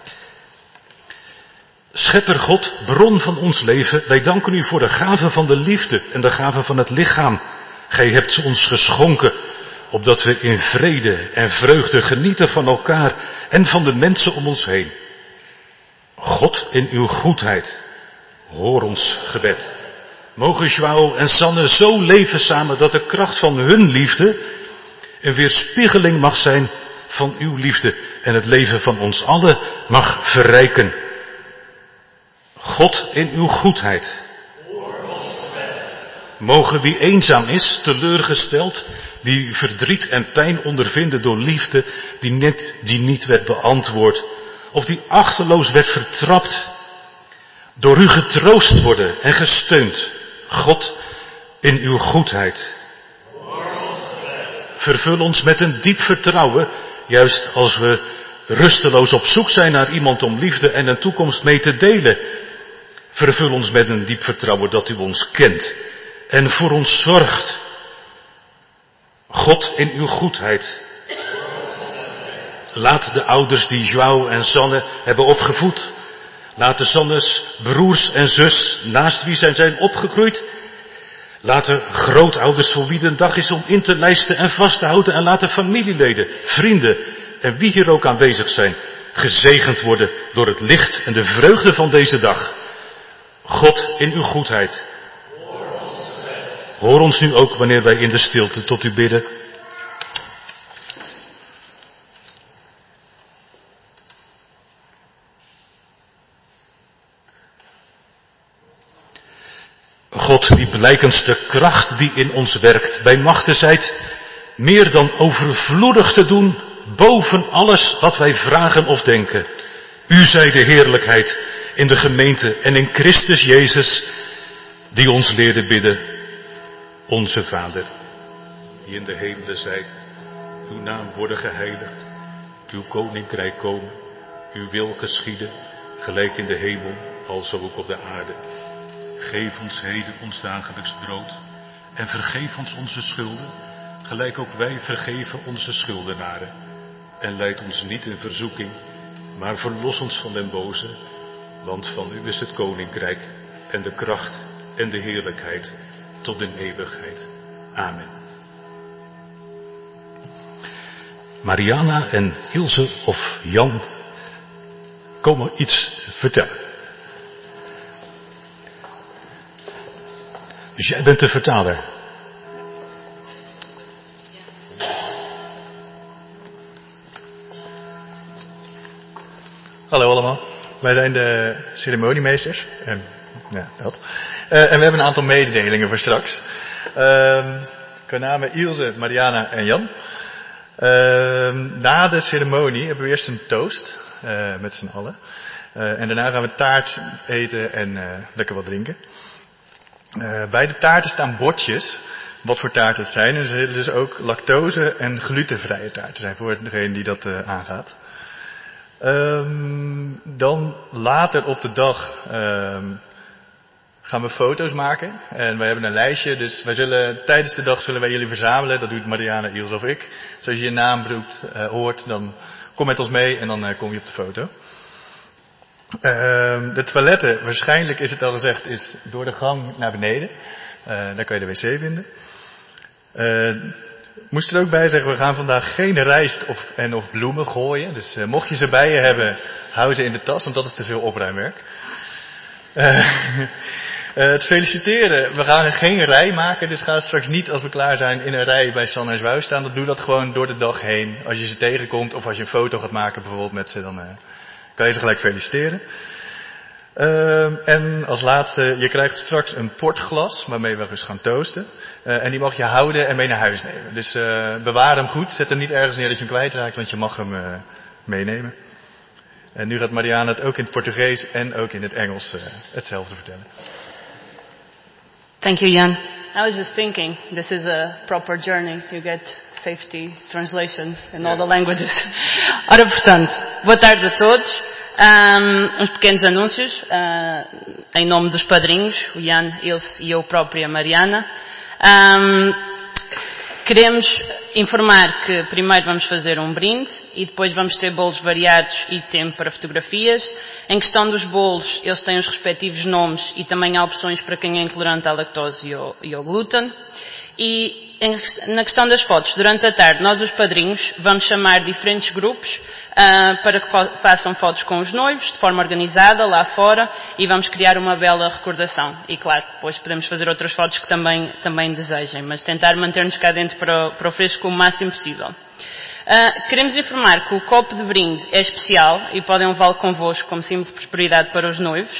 Schepper God, bron van ons leven, wij danken u voor de gave van de liefde en de gave van het lichaam. Gij hebt ze ons geschonken, opdat we in vrede en vreugde genieten van elkaar en van de mensen om ons heen. God in uw goedheid, hoor ons gebed. Mogen João en Sanne zo leven samen dat de kracht van hun liefde een weerspiegeling mag zijn van uw liefde en het leven van ons allen mag verrijken. God in uw goedheid. Mogen wie eenzaam is, teleurgesteld, die verdriet en pijn ondervinden door liefde die, net, die niet werd beantwoord, of die achterloos werd vertrapt, door u getroost worden en gesteund. God in uw goedheid. Vervul ons met een diep vertrouwen, juist als we rusteloos op zoek zijn naar iemand om liefde en een toekomst mee te delen. Vervul ons met een diep vertrouwen dat u ons kent en voor ons zorgt. God in uw goedheid. Laat de ouders die João en Sanne hebben opgevoed, laat de Sannes broers en zus, naast wie zij zijn opgegroeid, laat de grootouders voor wie de dag is om in te lijsten en vast te houden, en laat de familieleden, vrienden en wie hier ook aanwezig zijn, gezegend worden door het licht en de vreugde van deze dag. God in uw goedheid. Hoor ons nu ook wanneer wij in de stilte tot u bidden. God, die blijkendste kracht die in ons werkt, bij machten zijt, meer dan overvloedig te doen, boven alles wat wij vragen of denken. U zij de heerlijkheid in de gemeente en in Christus Jezus, die ons leerde bidden. Onze Vader, die in de hemelen zijt, uw naam worden geheiligd, uw koninkrijk komen, uw wil geschieden, gelijk in de hemel, alzo ook op de aarde. Geef ons heden ons dagelijks brood en vergeef ons onze schulden, gelijk ook wij vergeven onze schuldenaren. En leid ons niet in verzoeking, maar verlos ons van den boze. Want van u is het koninkrijk en de kracht en de heerlijkheid tot in eeuwigheid. Amen. Mariana en Ilse of Jan komen iets vertellen. Dus jij bent de vertaler. Hallo allemaal, wij zijn de ceremoniemeesters. En, ja, dat. Uh, en we hebben een aantal mededelingen voor straks. Uh, qua namen Ilse, Mariana en Jan. Uh, na de ceremonie hebben we eerst een toast uh, met z'n allen. Uh, en daarna gaan we taart eten en uh, lekker wat drinken. Uh, bij de taarten staan bordjes, wat voor taarten het zijn. En er zullen dus ook lactose- en glutenvrije taarten zijn voor degene die dat uh, aangaat. Um, dan later op de dag um, gaan we foto's maken. En wij hebben een lijstje, dus wij zullen, tijdens de dag zullen wij jullie verzamelen. Dat doet Mariana, Ilse of ik. Dus als je je naam roept, uh, hoort, dan kom met ons mee en dan uh, kom je op de foto. Um, de toiletten, waarschijnlijk is het al gezegd, is door de gang naar beneden. Uh, daar kan je de wc vinden. Uh, Moest er ook bij zeggen, we gaan vandaag geen rijst of, en of bloemen gooien. Dus uh, mocht je ze bij je hebben, hou ze in de tas, want dat is te veel opruimwerk. Uh, uh, het feliciteren, we gaan geen rij maken, dus ga straks niet als we klaar zijn in een rij bij Sanne en Zwoud staan. Dat doe dat gewoon door de dag heen. Als je ze tegenkomt of als je een foto gaat maken bijvoorbeeld met ze, dan uh, kan je ze gelijk feliciteren. Uh, en als laatste, je krijgt straks een portglas waarmee we dus gaan toasten. Uh, en die mag je houden en mee naar huis nemen. Dus uh, bewaar hem goed, zet hem niet ergens neer dat je hem kwijtraakt, want je mag hem uh, meenemen. En nu gaat Mariana het ook in het Portugees en ook in het Engels uh, hetzelfde vertellen. Thank you, Jan. I was just thinking, this is a proper journey. You get safety translations in all the languages. Ora, portanto, boa tarde a todos. Um, uns pequenos anúncios uh, em nome dos padrinhos, o Jan, Ilse e eu própria, Mariana. Um, queremos informar que primeiro vamos fazer um brinde e depois vamos ter bolos variados e tempo para fotografias. Em questão dos bolos, eles têm os respectivos nomes e também há opções para quem é intolerante à lactose e ao, e ao glúten. E em, na questão das fotos, durante a tarde, nós os padrinhos vamos chamar diferentes grupos Uh, para que façam fotos com os noivos, de forma organizada, lá fora, e vamos criar uma bela recordação. E claro, depois podemos fazer outras fotos que também, também desejem, mas tentar manter-nos cá dentro para o, para o fresco o máximo possível. Uh, queremos informar que o copo de brinde é especial e podem levá-lo convosco como símbolo de prosperidade para os noivos.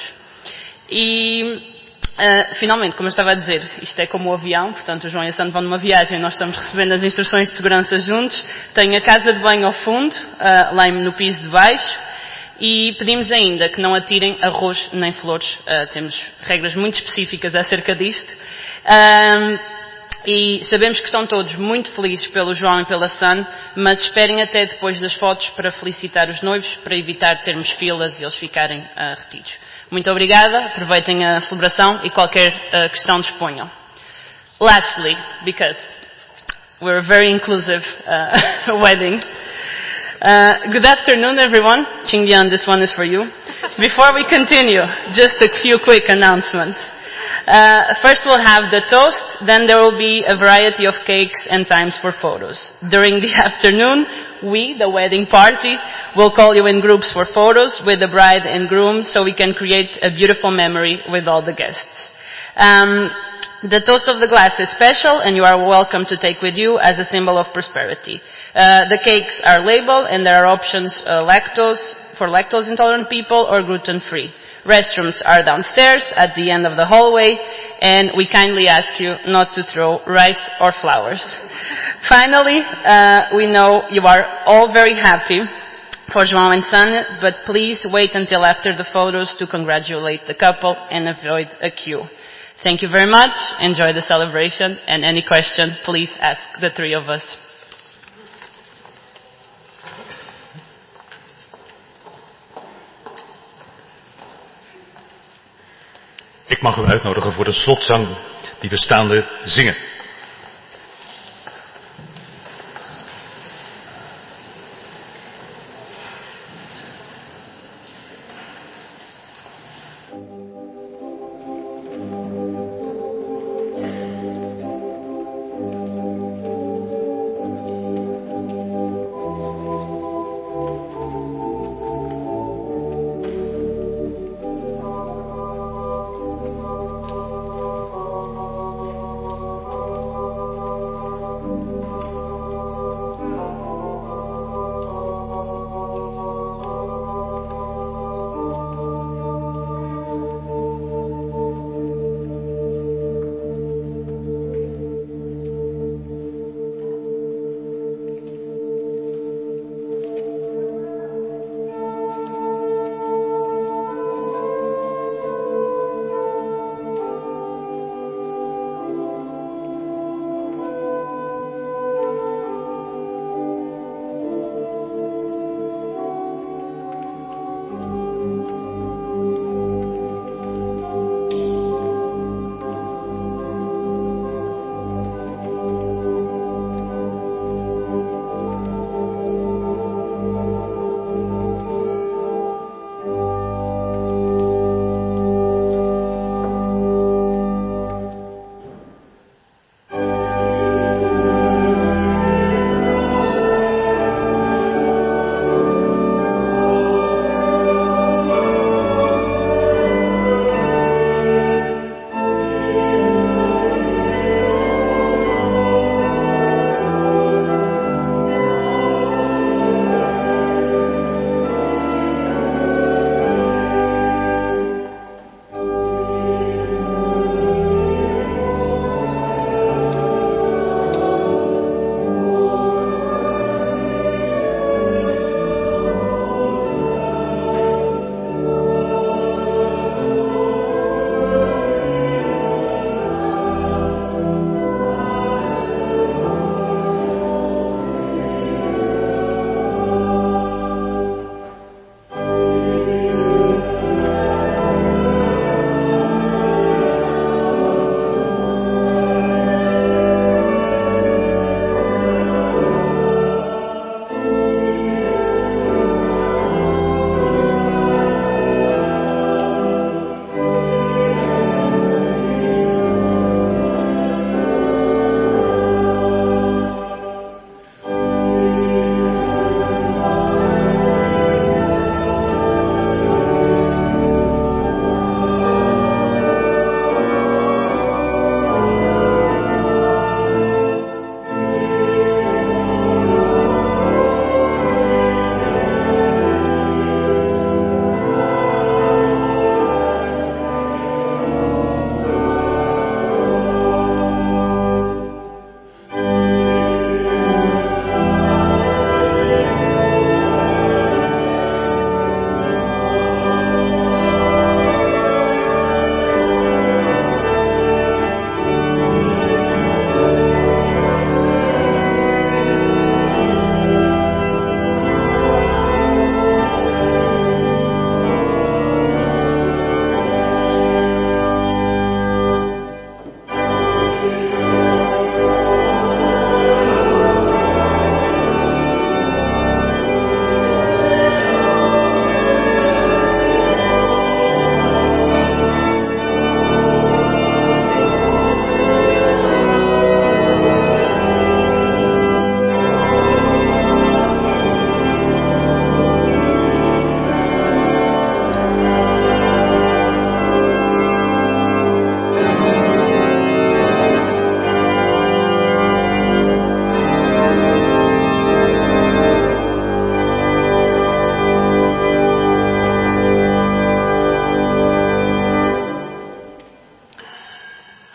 E... Uh, finalmente, como eu estava a dizer, isto é como o avião, portanto o João e a Sandra vão numa viagem, nós estamos recebendo as instruções de segurança juntos. Tem a casa de banho ao fundo, uh, lá no piso de baixo, e pedimos ainda que não atirem arroz nem flores. Uh, temos regras muito específicas acerca disto. Uh, e sabemos que estão todos muito felizes pelo João e pela San, mas esperem até depois das fotos para felicitar os noivos, para evitar termos filas e eles ficarem uh, retidos. Muito obrigada, aproveitem a celebração e qualquer uh, questão disponham. Lastly, because we're a very inclusive uh, wedding. Uh, good afternoon everyone. Qingyan, this one is for you. Before we continue, just a few quick announcements. Uh, first we'll have the toast, then there will be a variety of cakes and times for photos. During the afternoon, we, the wedding party, will call you in groups for photos with the bride and groom so we can create a beautiful memory with all the guests. Um, the toast of the glass is special and you are welcome to take with you as a symbol of prosperity. Uh, the cakes are labeled and there are options uh, lactose, for lactose intolerant people or gluten free. Restrooms are downstairs at the end of the hallway, and we kindly ask you not to throw rice or flowers. Finally, uh, we know you are all very happy for João and San, but please wait until after the photos to congratulate the couple and avoid a queue. Thank you very much, enjoy the celebration, and any question, please ask the three of us. Ik mag u uitnodigen voor de slotzang die we staande zingen.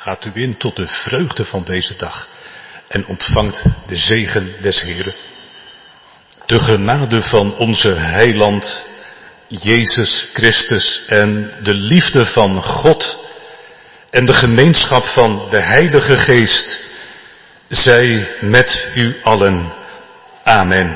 gaat u in tot de vreugde van deze dag en ontvangt de zegen des Heeren. De genade van onze heiland Jezus Christus en de liefde van God en de gemeenschap van de Heilige Geest zij met u allen. Amen.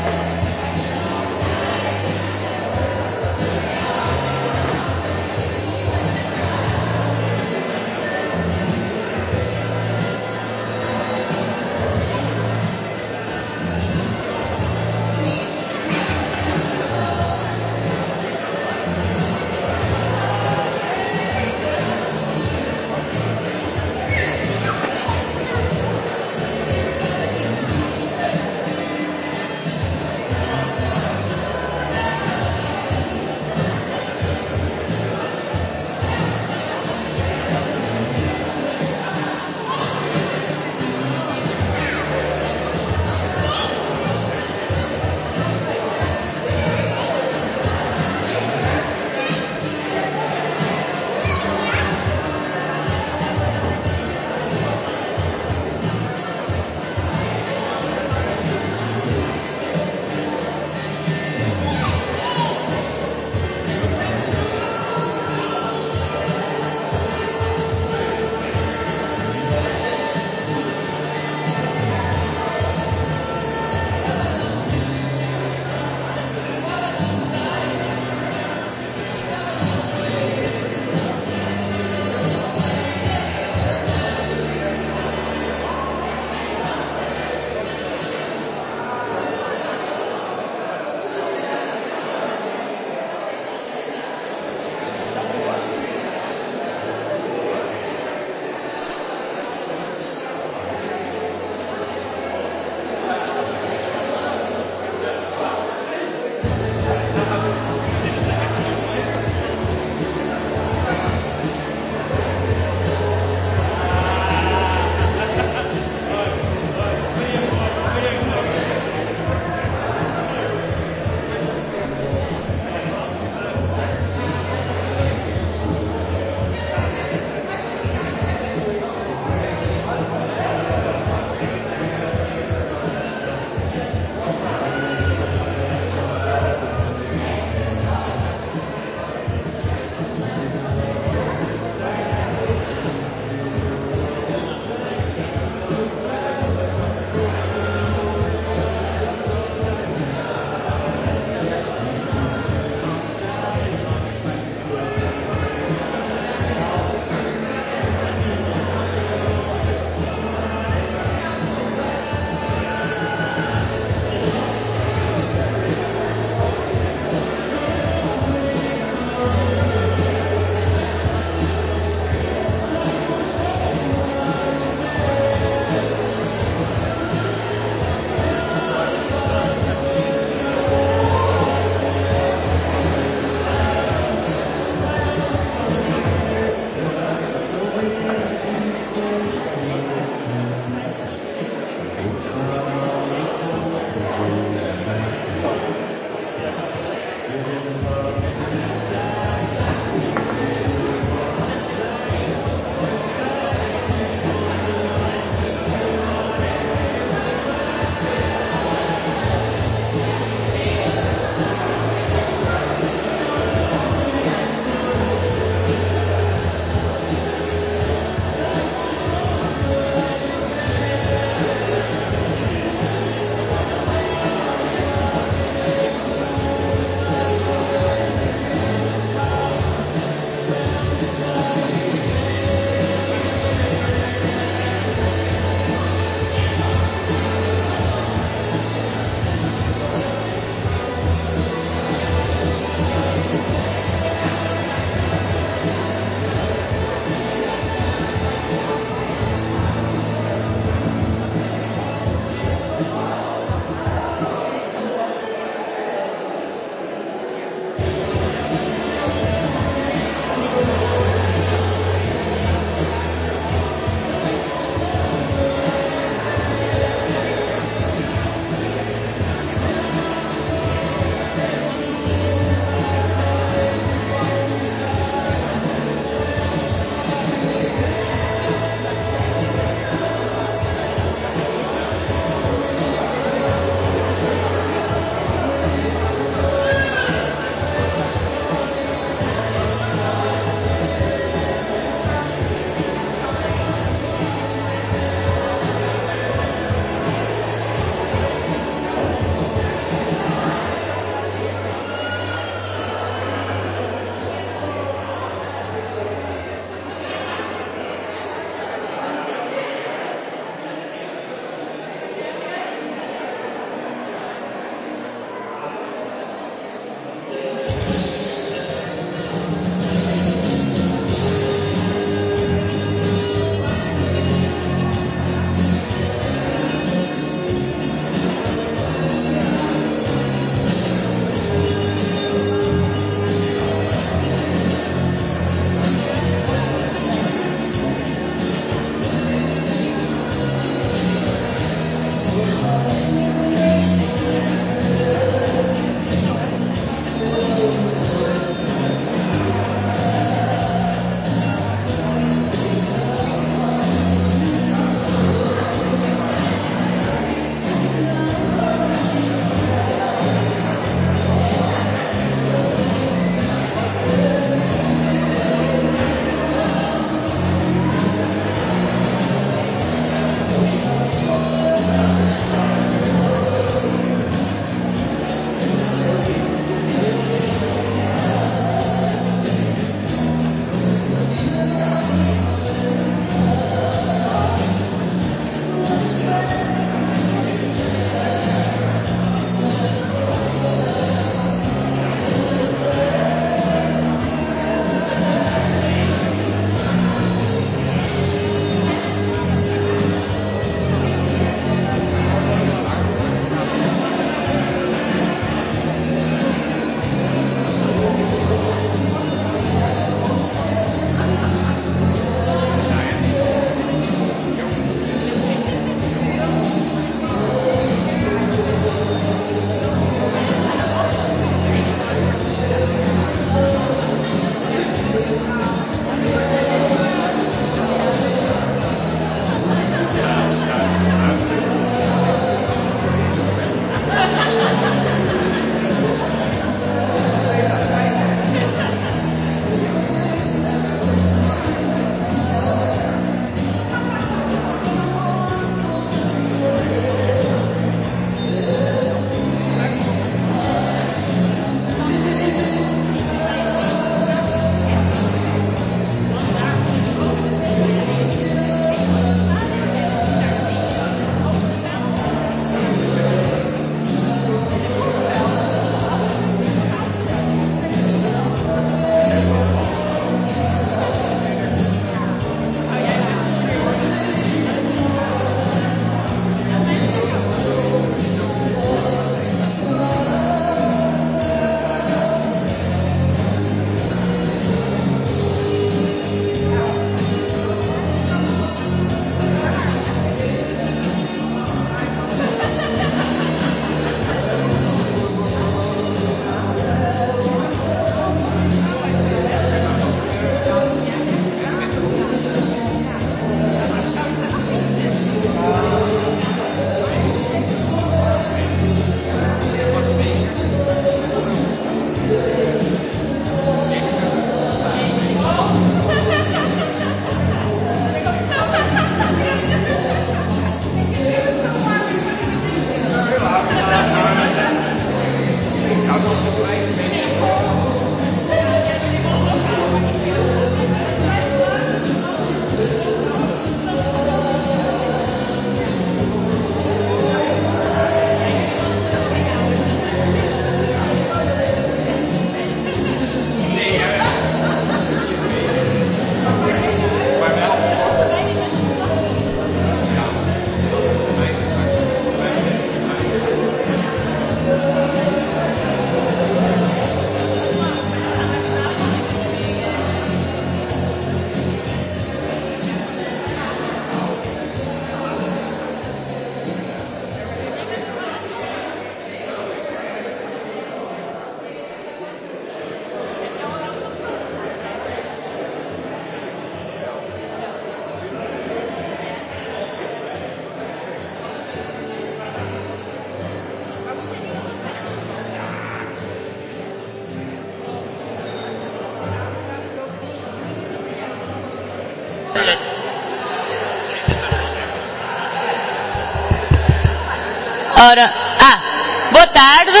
Ora, ah, boa tarde.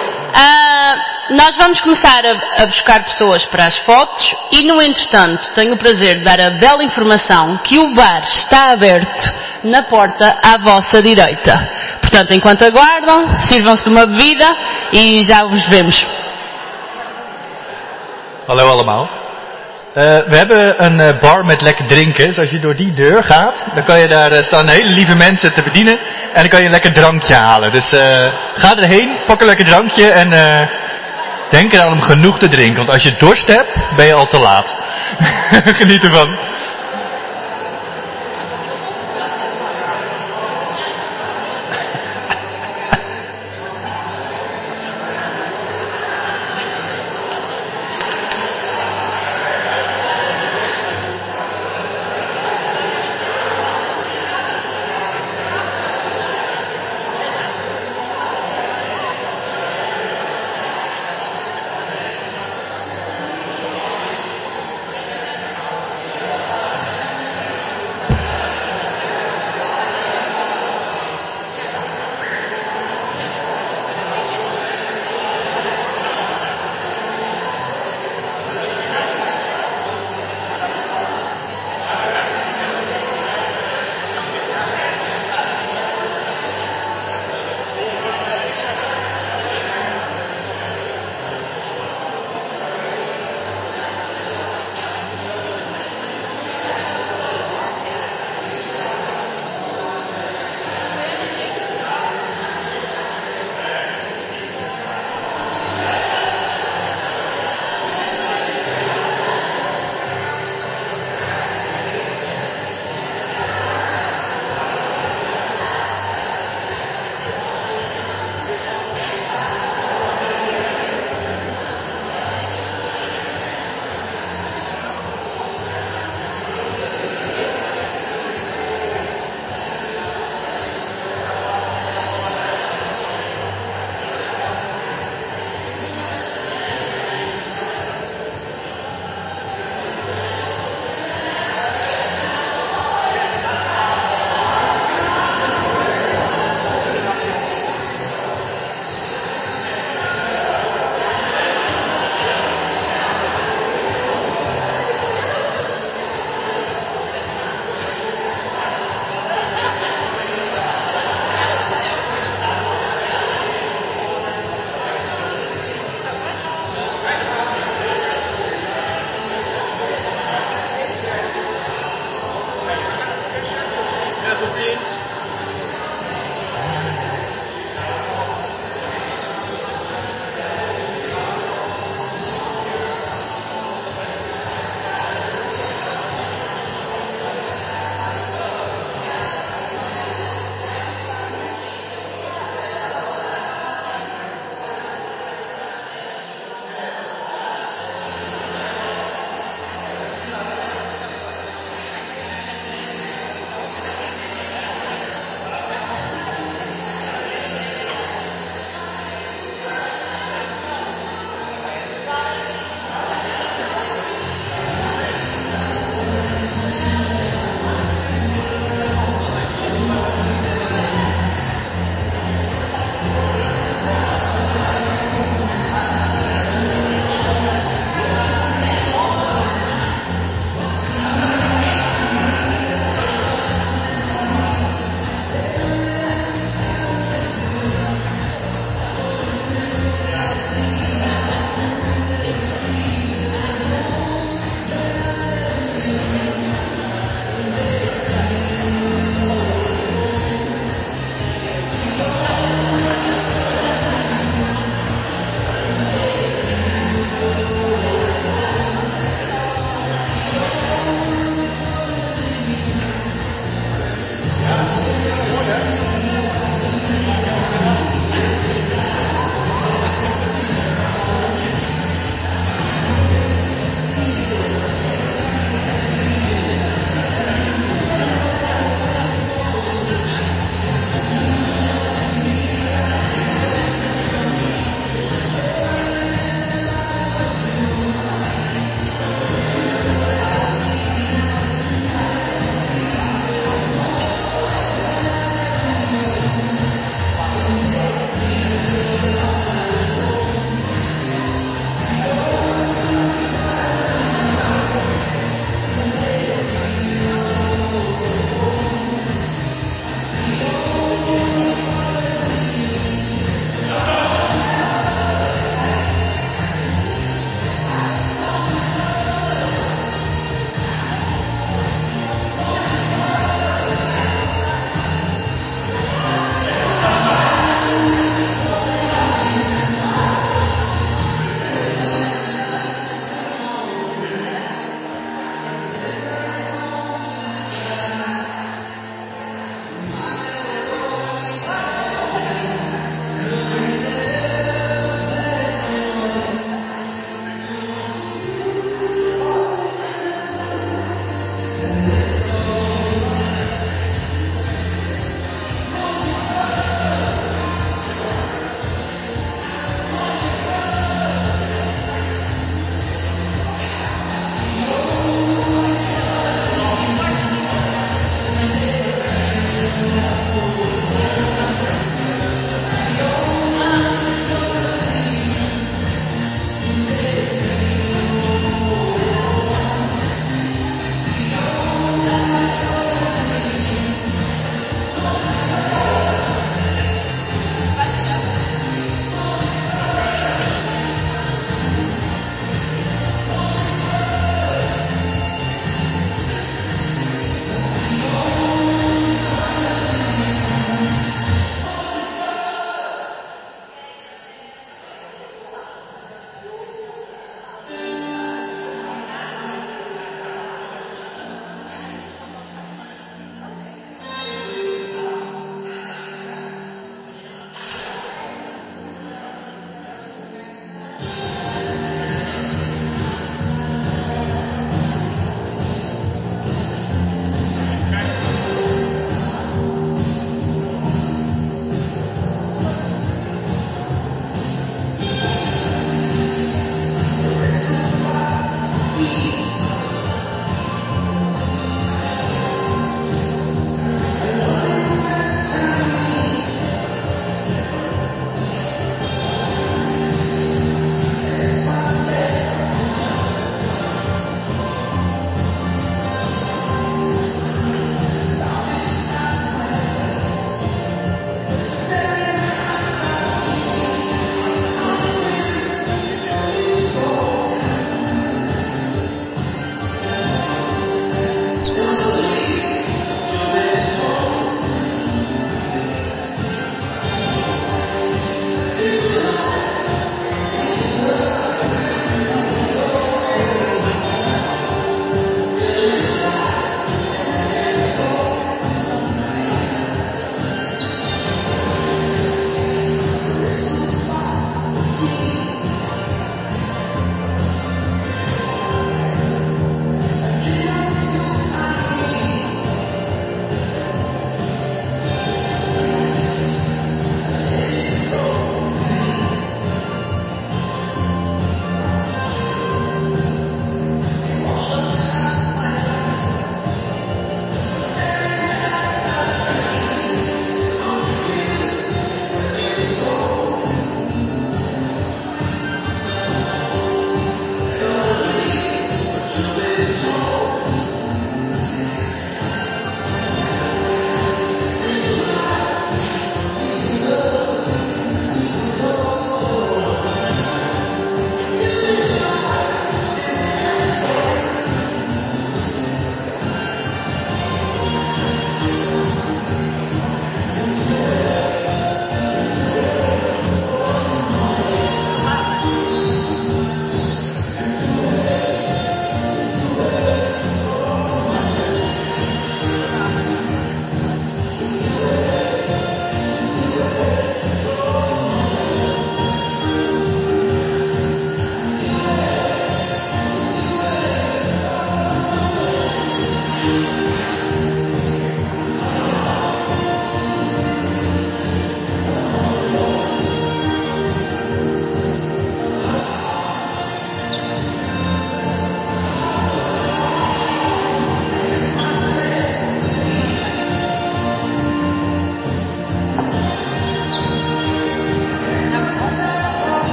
Uh, nós vamos começar a, a buscar pessoas para as fotos e, no entretanto, tenho o prazer de dar a bela informação que o bar está aberto na porta à vossa direita. Portanto, enquanto aguardam, sirvam-se de uma bebida e já os vemos. Hallo allemaal. Uh, we hebben een uh, bar met lekker drinken. Dus als je door die deur gaat, dan kan je daar uh, staan hele lieve mensen te bedienen. En dan kan je een lekker drankje halen. Dus uh, ga erheen, pak een lekker drankje en uh, denk eraan om genoeg te drinken. Want als je dorst hebt, ben je al te laat. Geniet ervan.